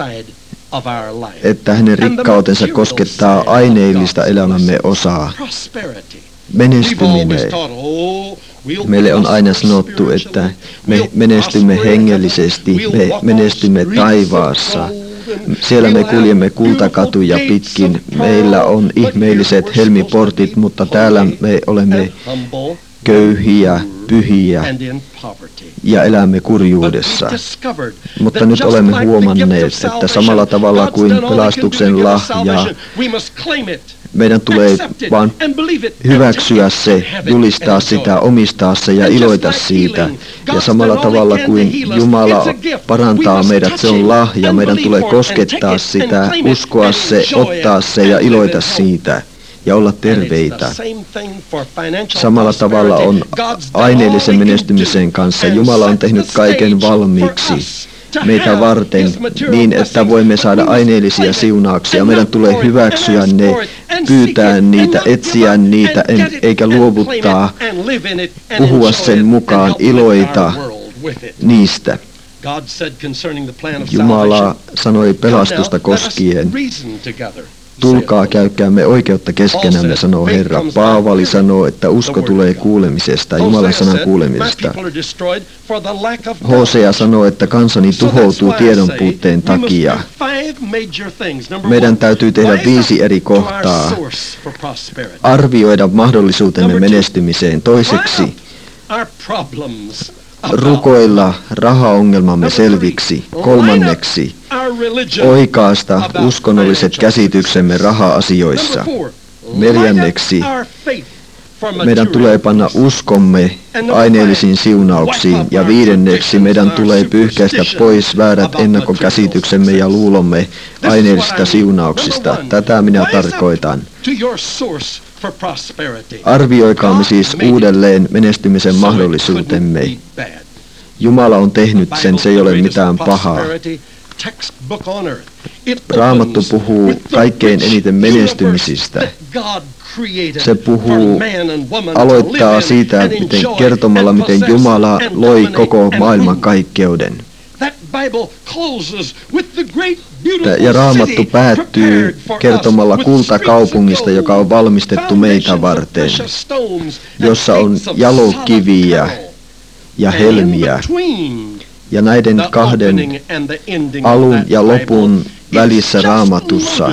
että hänen rikkautensa koskettaa aineellista elämämme osaa. Menestyminen. Meille on aina sanottu, että me menestymme hengellisesti, me menestymme taivaassa. Siellä me kuljemme kultakatuja pitkin. Meillä on ihmeelliset helmiportit, mutta täällä me olemme köyhiä, pyhiä ja elämme kurjuudessa. Mutta nyt olemme huomanneet, että samalla tavalla kuin pelastuksen lahja, meidän tulee vain hyväksyä se, julistaa sitä, omistaa se ja iloita siitä. Ja samalla tavalla kuin Jumala parantaa meidät, se on lahja, meidän tulee koskettaa sitä, uskoa se, ottaa se ja iloita siitä. Ja olla terveitä. Samalla tavalla on aineellisen menestymisen kanssa. Jumala on tehnyt kaiken valmiiksi meitä varten niin, että voimme saada aineellisia siunauksia. Meidän tulee hyväksyä ne, pyytää niitä, etsiä niitä, eikä luovuttaa, puhua sen mukaan, iloita niistä. Jumala sanoi pelastusta koskien. Tulkaa, käykäämme oikeutta keskenämme, sanoo Herra. Paavali sanoo, että usko tulee kuulemisesta, Jumalan sanan kuulemisesta. Hosea sanoo, että kansani tuhoutuu tiedon puutteen takia. Meidän täytyy tehdä viisi eri kohtaa. Arvioida mahdollisuutemme menestymiseen. Toiseksi, rukoilla rahaongelmamme selviksi. Kolmanneksi, oikaista uskonnolliset käsityksemme raha-asioissa. Neljänneksi, meidän tulee panna uskomme aineellisiin siunauksiin. Ja viidenneksi, meidän tulee pyyhkäistä pois väärät ennakkokäsityksemme ja luulomme aineellisista siunauksista. Tätä minä tarkoitan. Arvioikaamme siis uudelleen menestymisen mahdollisuutemme. Jumala on tehnyt sen, se ei ole mitään pahaa. Raamattu puhuu kaikkein eniten menestymisistä. Se puhuu, aloittaa siitä, miten kertomalla, miten Jumala loi koko maailman kaikkeuden. Ja Raamattu päättyy kertomalla kultakaupungista, joka on valmistettu meitä varten, jossa on jalokiviä ja helmiä. Ja näiden kahden alun ja lopun välissä Raamatussa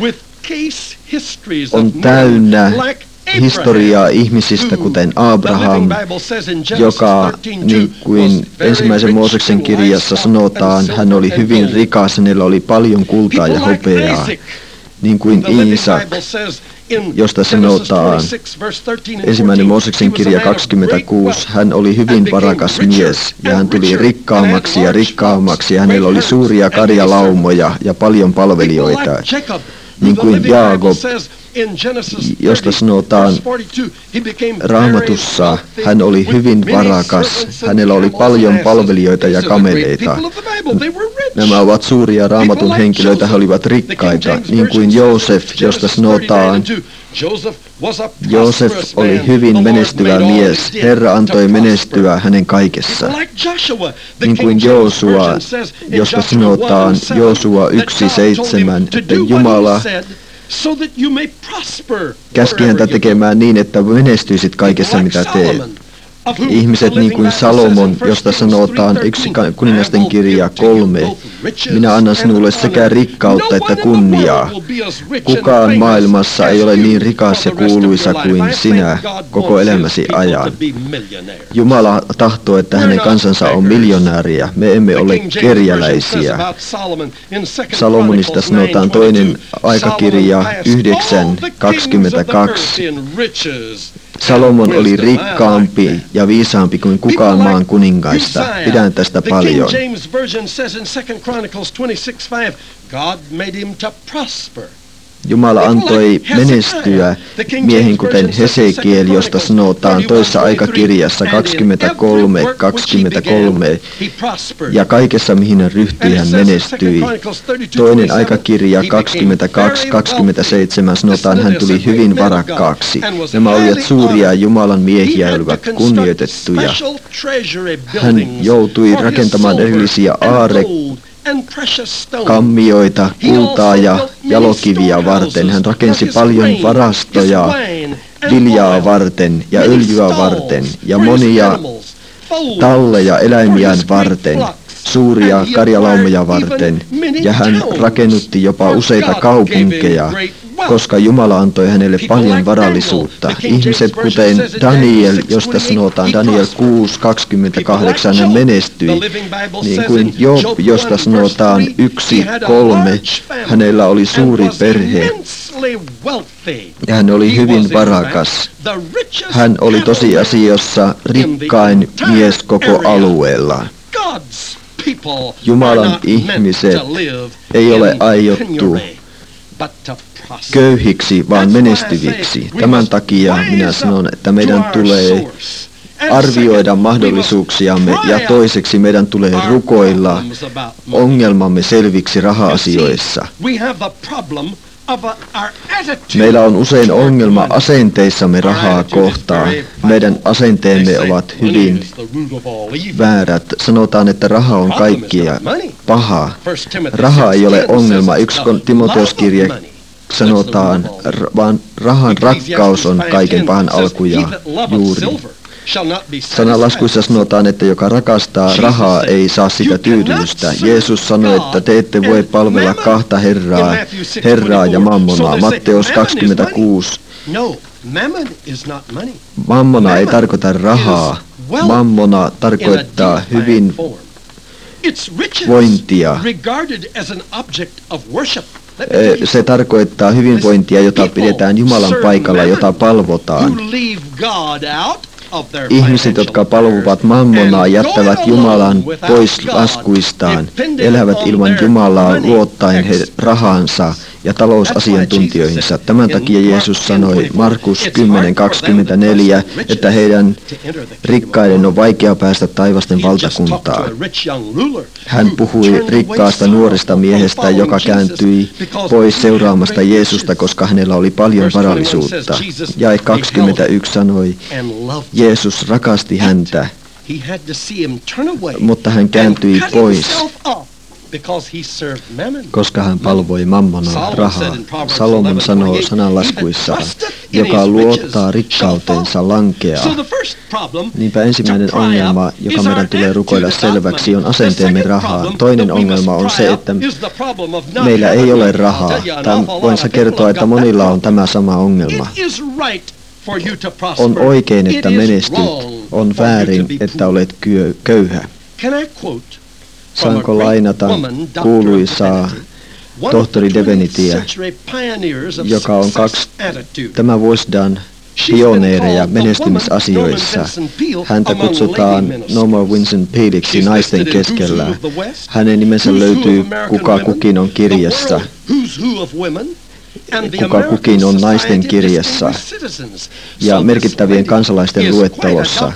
on täynnä historiaa ihmisistä, kuten Abraham, joka, niin kuin ensimmäisen Mooseksen kirjassa sanotaan, hän oli hyvin rikas, hänellä oli paljon kultaa ja hopeaa, niin kuin Iisak. josta sanotaan ensimmäinen Mooseksen kirja kaksikymmentäkuusi, hän oli hyvin varakas mies ja hän tuli rikkaammaksi ja rikkaammaksi ja hänellä oli suuria karjalaumoja ja paljon palvelijoita, niin kuin Jaakob, josta sanotaan Raamatussa, hän oli hyvin varakas, hänellä oli paljon palvelijoita ja kameleita. Nämä ovat suuria Raamatun henkilöitä, he olivat rikkaita, niin kuin Joosef, josta sanotaan, Joosef oli hyvin menestyvä mies, Herra antoi menestyä hänen kaikessa. Niin kuin Joosua, josta sanotaan Joosua yksi seitsemän, että Jumala käski häntä tekemään niin, että menestyisit kaikessa mitä teet. Ihmiset niin kuin Salomon, josta sanotaan yksi kuningasten kirja kolme, minä annan sinulle sekä rikkautta että kunniaa. Kukaan maailmassa ei ole niin rikas ja kuuluisa kuin sinä koko elämäsi ajan. Jumala tahtoo, että hänen kansansa on miljonääriä. Me emme ole kerjäläisiä. Salomonista sanotaan toinen aikakirja yhdeksän kaksikymmentäkaksi. Salomon oli rikkaampi ja viisaampi kuin kukaan maan kuningaista. Pidän tästä paljon. Jumala antoi menestyä miehen kuten Hesekiel, josta sanotaan toisessa aikakirjassa kaksikymmentäkolme kaksikymmentäkolme, ja kaikessa mihin hän ryhtyi, hän menestyi. Toinen aikakirja kaksikymmentäkaksi kaksikymmentäseitsemän sanotaan, hän tuli hyvin varakkaaksi. Nämä olivat suuria Jumalan miehiä ja olivat kunnioitettuja. Hän joutui rakentamaan erillisiä aare kammioita, kultaa ja jalokiviä varten. Hän rakensi paljon varastoja viljaa varten ja öljyä varten ja monia talleja eläimiään varten, suuria karjalaumoja varten, ja hän rakennutti jopa useita kaupunkeja, koska Jumala antoi hänelle paljon varallisuutta. Ihmiset kuten Daniel, josta sanotaan Daniel kuusi kaksikymmentäkahdeksan, hän menestyi, niin kuin Job, josta sanotaan yksi kolme, hänellä oli suuri perhe ja hän oli hyvin varakas. Hän oli tosiasiassa rikkain mies koko alueella. Jumalan ihmiset ei ole aiottu köyhiksi, vaan menestyviksi. Tämän takia minä sanon, että meidän tulee arvioida mahdollisuuksiamme ja toiseksi meidän tulee rukoilla ongelmamme selviksi raha-asioissa. Meillä on usein ongelma asenteissamme rahaa kohtaan. Meidän asenteemme ovat hyvin väärät. Sanotaan, että raha on kaikkia paha. Raha ei ole ongelma. Yksi Timoteoskirje sanotaan, vaan rahan rakkaus on kaiken pahan alku ja juuri. Sanalaskuissa sanotaan, että joka rakastaa rahaa, ei saa sitä tyydytystä. Jeesus sanoi, että te ette voi palvella kahta herraa, herraa ja mammonaa. Matteus kaksikymmentäkuusi. Mammona ei tarkoita rahaa. Mammona tarkoittaa hyvinvointia. Se tarkoittaa hyvinvointia, jota pidetään Jumalan paikalla, jota palvotaan. Ihmiset, jotka palvovat mammonaa, jättävät Jumalan pois laskuistaan, elävät ilman Jumalaa luottaen he rahansa ja talousasiantuntijoihinsa. Tämän takia Jeesus sanoi Markus kymmenen kaksikymmentäneljä, että heidän rikkaiden on vaikea päästä taivasten valtakuntaan. Hän puhui rikkaasta nuoresta miehestä, joka kääntyi pois seuraamasta Jeesusta, koska hänellä oli paljon varallisuutta. Jae kaksikymmentäyksi sanoi, Jeesus rakasti häntä, mutta hän kääntyi pois, koska hän palvoi mammonaa rahaa. Salomon sanoo sananlaskuissaan, joka luottaa rikkautensa lankeaa. Niinpä ensimmäinen ongelma, joka meidän tulee rukoilla selväksi, on asenteemme rahaan. Toinen ongelma on se, että meillä ei ole rahaa. Tämän voin kertoa, että monilla on tämä sama ongelma. On oikein, että menestyt. On väärin, että olet köyhä. Saanko lainata kuuluisaa tohtori Devenityä, joka on kaksi tämän vuosisadan pioneereja menestymisasioissa. Häntä kutsutaan Norman Vincent Pealeksi naisten keskellä. Hänen nimensä löytyy Kuka kukin on kirjassa. Kuka kukin on naisten kirjassa ja merkittävien kansalaisten luettelossa.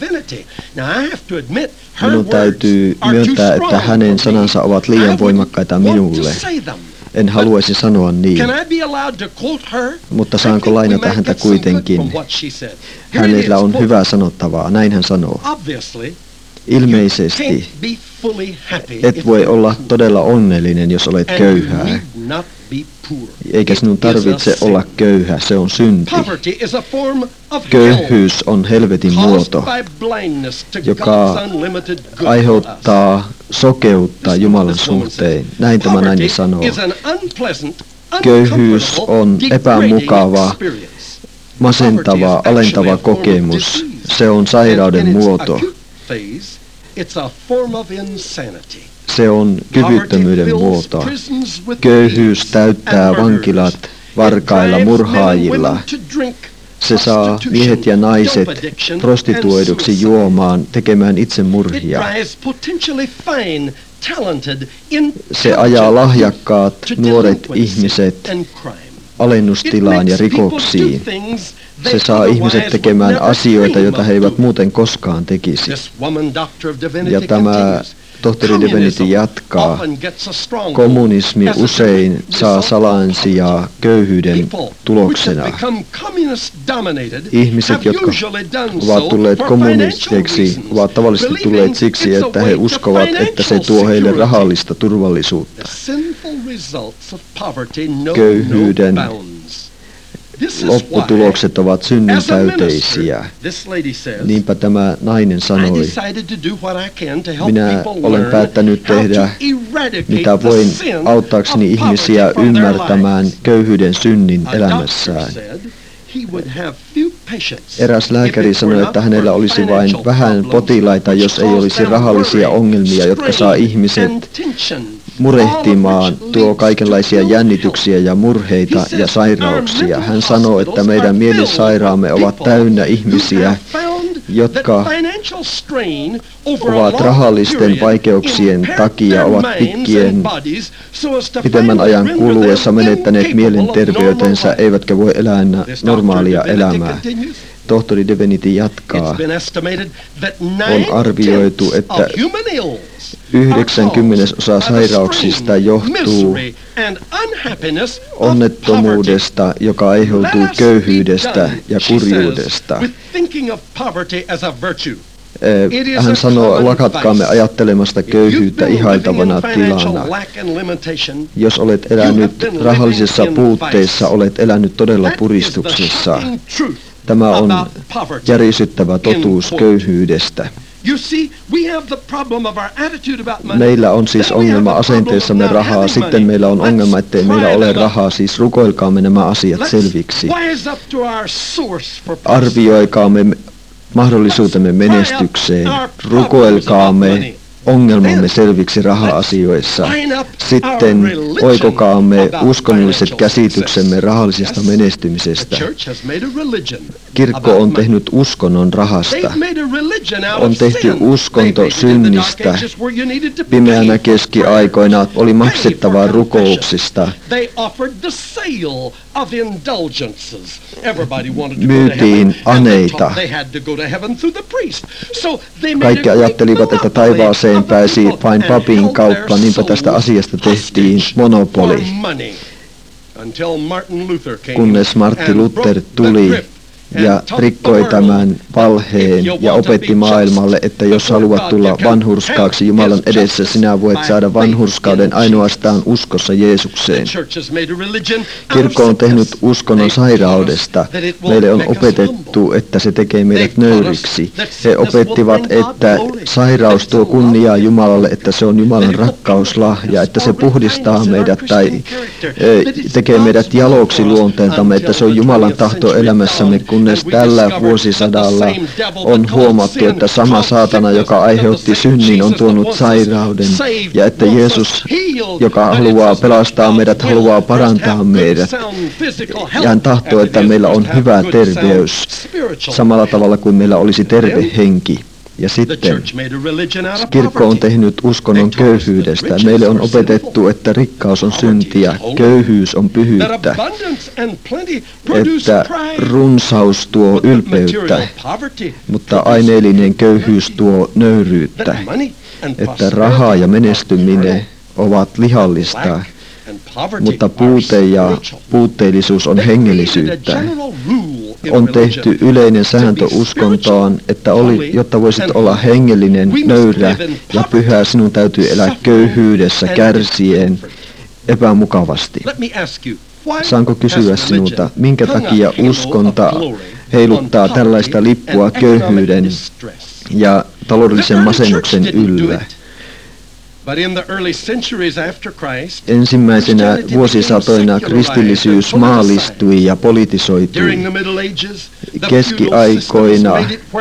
Minun täytyy myöntää, että hänen sanansa ovat liian voimakkaita minulle. En haluaisi sanoa niin, mutta saanko lainata häntä kuitenkin? Hänellä on hyvää sanottavaa, näin hän sanoo. Ilmeisesti et voi olla todella onnellinen, jos olet köyhää. Eikä sinun tarvitse olla köyhä, se on synti. Köyhyys on helvetin muoto, joka aiheuttaa sokeutta Jumalan suhteen. Näin tämä nainen sanoo. Köyhyys on epämukava, masentava, alentava kokemus. Se on sairauden muoto. Se on kyvyttömyyden muoto. Köyhyys täyttää vankilat varkailla, murhaajilla. Se saa miehet ja naiset prostituoiduksi juomaan, tekemään itsemurhia. Se ajaa lahjakkaat nuoret ihmiset alennustilaan ja rikoksiin. Se saa ihmiset tekemään asioita, joita he eivät muuten koskaan tekisi. Ja tämä tohtori Devenity jatkaa. Kommunismi usein saa salansijaa köyhyyden tuloksena. Ihmiset, jotka ovat tulleet kommunisteiksi, ovat tavallisesti tulleet siksi, että he uskovat, että se tuo heille rahallista turvallisuutta. Köyhyyden lopputulokset ovat synnintäyteisiä. Niinpä tämä nainen sanoi, minä olen päättänyt tehdä mitä voin auttaakseni ihmisiä ymmärtämään köyhyyden synnin elämässään. Eräs lääkäri sanoi, että hänellä olisi vain vähän potilaita, jos ei olisi rahallisia ongelmia, jotka saa ihmiset murehtimaan, tuo kaikenlaisia jännityksiä ja murheita ja sairauksia. Hän sanoo, että meidän mielisairaamme ovat täynnä ihmisiä, jotka ovat rahallisten vaikeuksien takia, ovat pitkien pitemmän ajan kuluessa menettäneet mielenterveytensä, eivätkä voi elää normaalia elämää. Tohtori Devenity jatkaa. On arvioitu, että yhdeksänkymmentä sairauksista johtuu onnettomuudesta, joka aiheutuu köyhyydestä ja kurjuudesta. Hän sanoo, lakatkaamme ajattelemasta köyhyyttä ihailtavana tilana. Jos olet elänyt rahallisessa puutteessa, olet elänyt todella puristuksessa. Tämä on järisyttävä totuus köyhyydestä. Meillä on siis ongelma asenteessamme rahaa, sitten meillä on ongelma, ettei meillä ole rahaa, siis rukoilkaamme nämä asiat selviksi. Arvioikaamme mahdollisuutemme menestykseen, rukoilkaamme ongelmamme selviksi raha-asioissa. Sitten oikokaamme uskonnolliset käsityksemme rahallisesta menestymisestä. Kirkko on tehnyt uskonnon rahasta. On tehty uskonto synnistä. Pimeänä keskiaikoina oli maksettavaa rukouksista. Myytiin aneita. Kaikki ajattelivat, että taivaaseen pääsi vain papin kautta, niinpä tästä asiasta tehtiin monopoli. Kunnes Martin Luther tuli ja rikkoi tämän valheen ja opetti maailmalle, että jos haluat tulla vanhurskaaksi Jumalan edessä, sinä voit saada vanhurskauden ainoastaan uskossa Jeesukseen. Kirkko on tehnyt uskonnon sairaudesta. Meille on opetettu, että se tekee meidät nöyriksi. He opettivat, että sairaus tuo kunniaa Jumalalle, että se on Jumalan rakkauslahja, että se puhdistaa meidät tai tekee meidät jaloksi luonteentamme, että se on Jumalan tahto elämässämme, kun kunnes tällä vuosisadalla on huomattu, että sama saatana, joka aiheutti synnin, on tuonut sairauden, ja että Jeesus, joka haluaa pelastaa meidät, haluaa parantaa meidät, ja hän tahtoo, että meillä on hyvä terveys, samalla tavalla kuin meillä olisi terve henki. Ja sitten kirkko on tehnyt uskonnon köyhyydestä. Meille on opetettu, että rikkaus on syntiä, köyhyys on pyhyyttä, että runsaus tuo ylpeyttä, mutta aineellinen köyhyys tuo nöyryyttä, että raha ja menestyminen ovat lihallista, mutta puute ja puutteellisuus on hengellisyyttä. On tehty yleinen sääntö uskontoon, että oli, jotta voisit olla hengellinen, nöyrä ja pyhä, sinun täytyy elää köyhyydessä, kärsien, epämukavasti. Saanko kysyä sinulta, minkä takia uskonta heiluttaa tällaista lippua köyhyyden ja taloudellisen masennuksen yllä? Ensimmäisenä vuosisatoina kristillisyys maallistui ja politisoitui. Keskiaikoina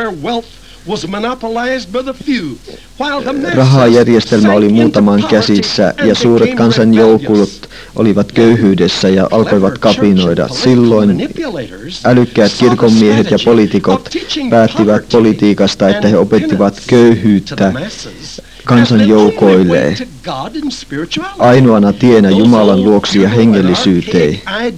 rahajärjestelmä oli muutaman käsissä ja suuret kansanjoukot olivat köyhyydessä ja alkoivat kapinoida. Silloin älykkäät kirkonmiehet ja poliitikot päättivät politiikasta, että he opettivat köyhyyttä kansanjoukoille ainoana tienä Jumalan luoksi ja hengellisyyteen.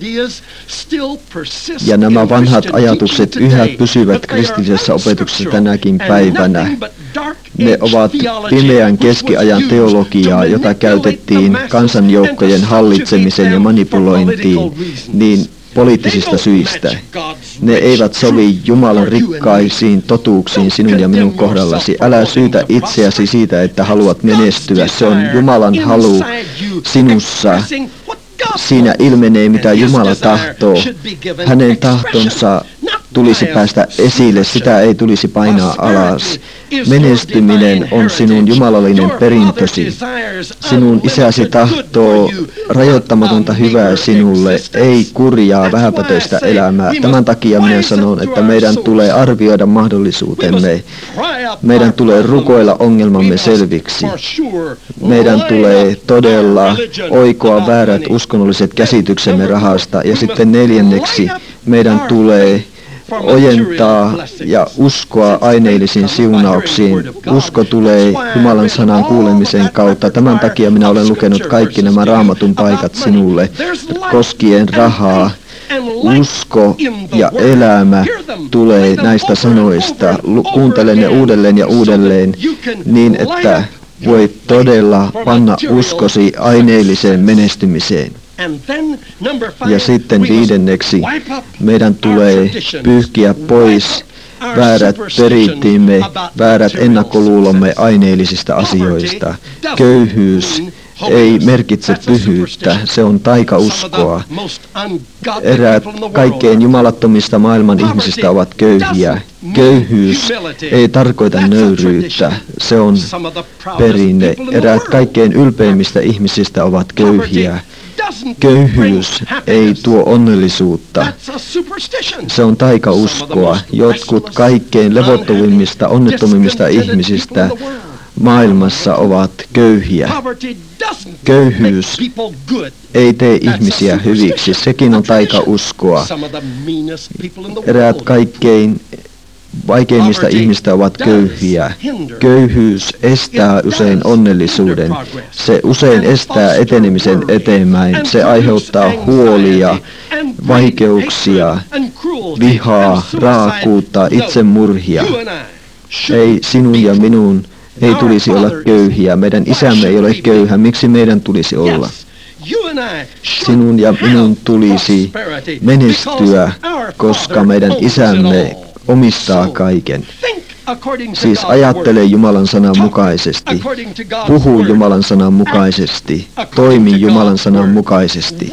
Ja nämä vanhat ajatukset yhä pysyvät kristillisessä opetuksessa tänäkin päivänä. Ne ovat pimeän keskiajan teologiaa, jota käytettiin kansanjoukkojen hallitsemiseen ja manipulointiin, niin poliittisista syistä. Ne eivät sovi Jumalan rikkaisiin totuuksiin sinun ja minun kohdallasi. Älä syytä itseäsi siitä, että haluat menestyä. Se on Jumalan halu sinussa. Siinä ilmenee, mitä Jumala tahtoo. Hänen tahtonsa tulisi päästä esille, sitä ei tulisi painaa alas. Menestyminen on sinun jumalallinen perintösi. Sinun isäsi tahtoo rajoittamatonta hyvää sinulle, ei kurjaa vähäpätöistä elämää. Tämän takia minä sanon, että meidän tulee arvioida mahdollisuutemme. Meidän tulee rukoilla ongelmamme selviksi. Meidän tulee todella oikoa väärät uskonnolliset käsityksemme rahasta. Ja sitten neljänneksi meidän tulee ojentaa ja uskoa aineellisiin siunauksiin. Usko tulee Jumalan sanan kuulemisen kautta. Tämän takia minä olen lukenut kaikki nämä Raamatun paikat sinulle koskien rahaa. Usko ja elämä tulee näistä sanoista. Kuuntele ne uudelleen ja uudelleen niin, että voit todella panna uskosi aineelliseen menestymiseen. Ja sitten viidenneksi meidän tulee pyyhkiä pois väärät perintimme, väärät ennakkoluulomme aineellisista asioista. Köyhyys ei merkitse pyhyyttä, se on taikauskoa. Eräät kaikkein jumalattomista maailman ihmisistä ovat köyhiä. Köyhyys ei tarkoita nöyryyttä, se on perinne. Eräät kaikkein ylpeimmistä ihmisistä ovat köyhiä. Köyhyys ei tuo onnellisuutta. Se on taikauskoa. Jotkut kaikkein levottomimmista, onnettomimmista ihmisistä maailmassa ovat köyhiä. Köyhyys ei tee ihmisiä hyviksi. Sekin on taikauskoa. Eräät kaikkein vaikeimmista ihmistä ovat köyhiä. Köyhyys estää usein onnellisuuden. Se usein estää etenemisen eteenpäin. Se aiheuttaa huolia, vaikeuksia, vihaa, raakuutta, itsemurhia. Ei sinun ja minun ei tulisi olla köyhiä. Meidän isämme ei ole köyhä. Miksi meidän tulisi olla? Sinun ja minun tulisi menestyä, koska meidän isämme omistaa kaiken. Siis ajattele Jumalan sanan mukaisesti, puhu Jumalan sanan mukaisesti, toimi Jumalan sanan mukaisesti.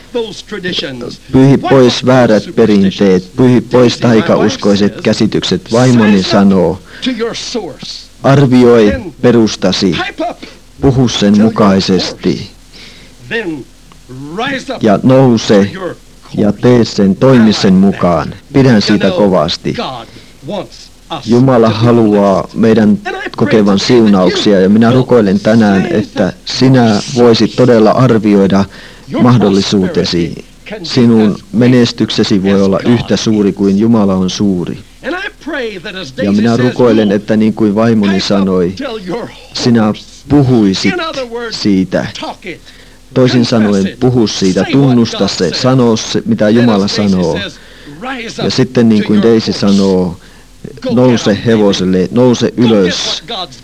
Pyhi pois väärät perinteet, pyhi pois taikauskoiset käsitykset. Vaimoni sanoo, arvioi perustasi, puhu sen mukaisesti ja nouse ja tee sen, toimi sen mukaan. Pidän siitä kovasti. Jumala haluaa meidän kokevan siunauksia ja minä rukoilen tänään, että sinä voisit todella arvioida mahdollisuutesi. Sinun menestyksesi voi olla yhtä suuri kuin Jumala on suuri. Ja minä rukoilen, että niin kuin vaimoni sanoi, sinä puhuisit siitä. Toisin sanoen, puhu siitä, tunnusta se, sano se, mitä Jumala sanoo. Ja sitten niin kuin Daisy sanoo, nouse hevoselle, nouse ylös.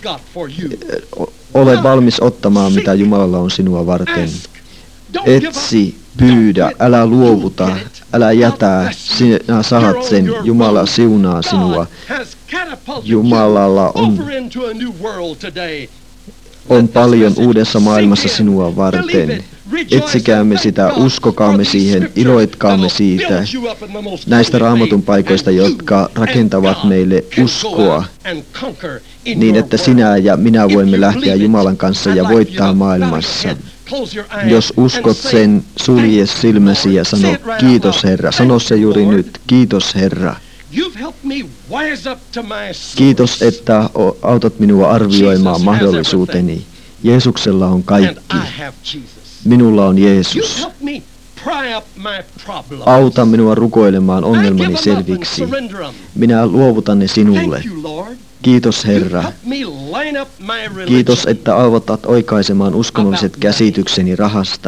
Ole valmis ottamaan, mitä Jumalalla on sinua varten. Etsi, pyydä, älä luovuta, älä jätä, sinä saat sen, Jumala siunaa sinua. Jumalalla on, on paljon uudessa maailmassa sinua varten. Etsikäämme sitä, uskokaamme siihen, iloitkaamme siitä, näistä Raamatun paikoista, jotka rakentavat meille uskoa, niin että sinä ja minä voimme lähteä Jumalan kanssa ja voittaa maailmassa. Jos uskot sen, sulje silmäsi ja sano, kiitos Herra. Sano se juuri nyt, kiitos Herra. Kiitos, että autat minua arvioimaan mahdollisuuteni. Jeesuksella on kaikki. Minulla on Jeesus. Auta minua rukoilemaan ongelmani selviksi. Minä luovutan ne sinulle. Kiitos Herra. Kiitos, että autat oikaisemaan uskonnolliset käsitykseni rahasta.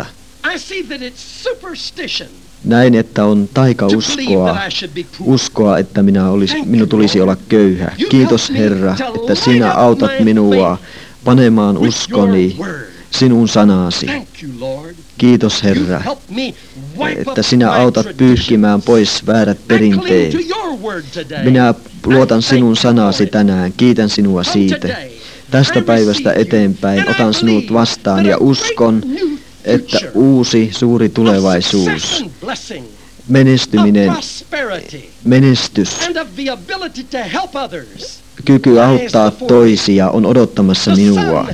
Näin, että on taikauskoa, uskoa, että minä olis, minun tulisi olla köyhä. Kiitos Herra, että sinä autat minua panemaan uskoni sinun sanasi. Kiitos Herra, että sinä autat pyyhkimään pois väärät perinteet. Minä luotan sinun sanasi tänään, kiitän sinua siitä. Tästä päivästä eteenpäin otan sinut vastaan ja uskon, että uusi suuri tulevaisuus, menestyminen, menestys, kyky auttaa toisia on odottamassa minua.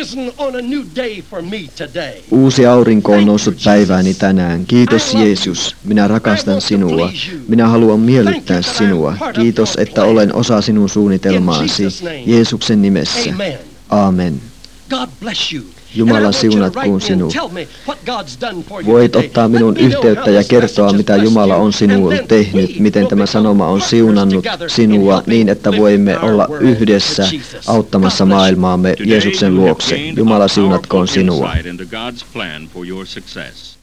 Uusi aurinko on noussut päivääni tänään. Kiitos Jeesus, minä rakastan sinua. Minä haluan miellyttää sinua. Kiitos, että olen osa sinun suunnitelmaasi. Jeesuksen nimessä. Aamen. Jumala siunatkoon sinut. Voit ottaa minun yhteyttä ja kertoa, mitä Jumala on sinulle tehnyt, miten tämä sanoma on siunannut sinua niin, että voimme olla yhdessä auttamassa maailmaamme Jeesuksen luokse. Jumala siunatkoon sinua.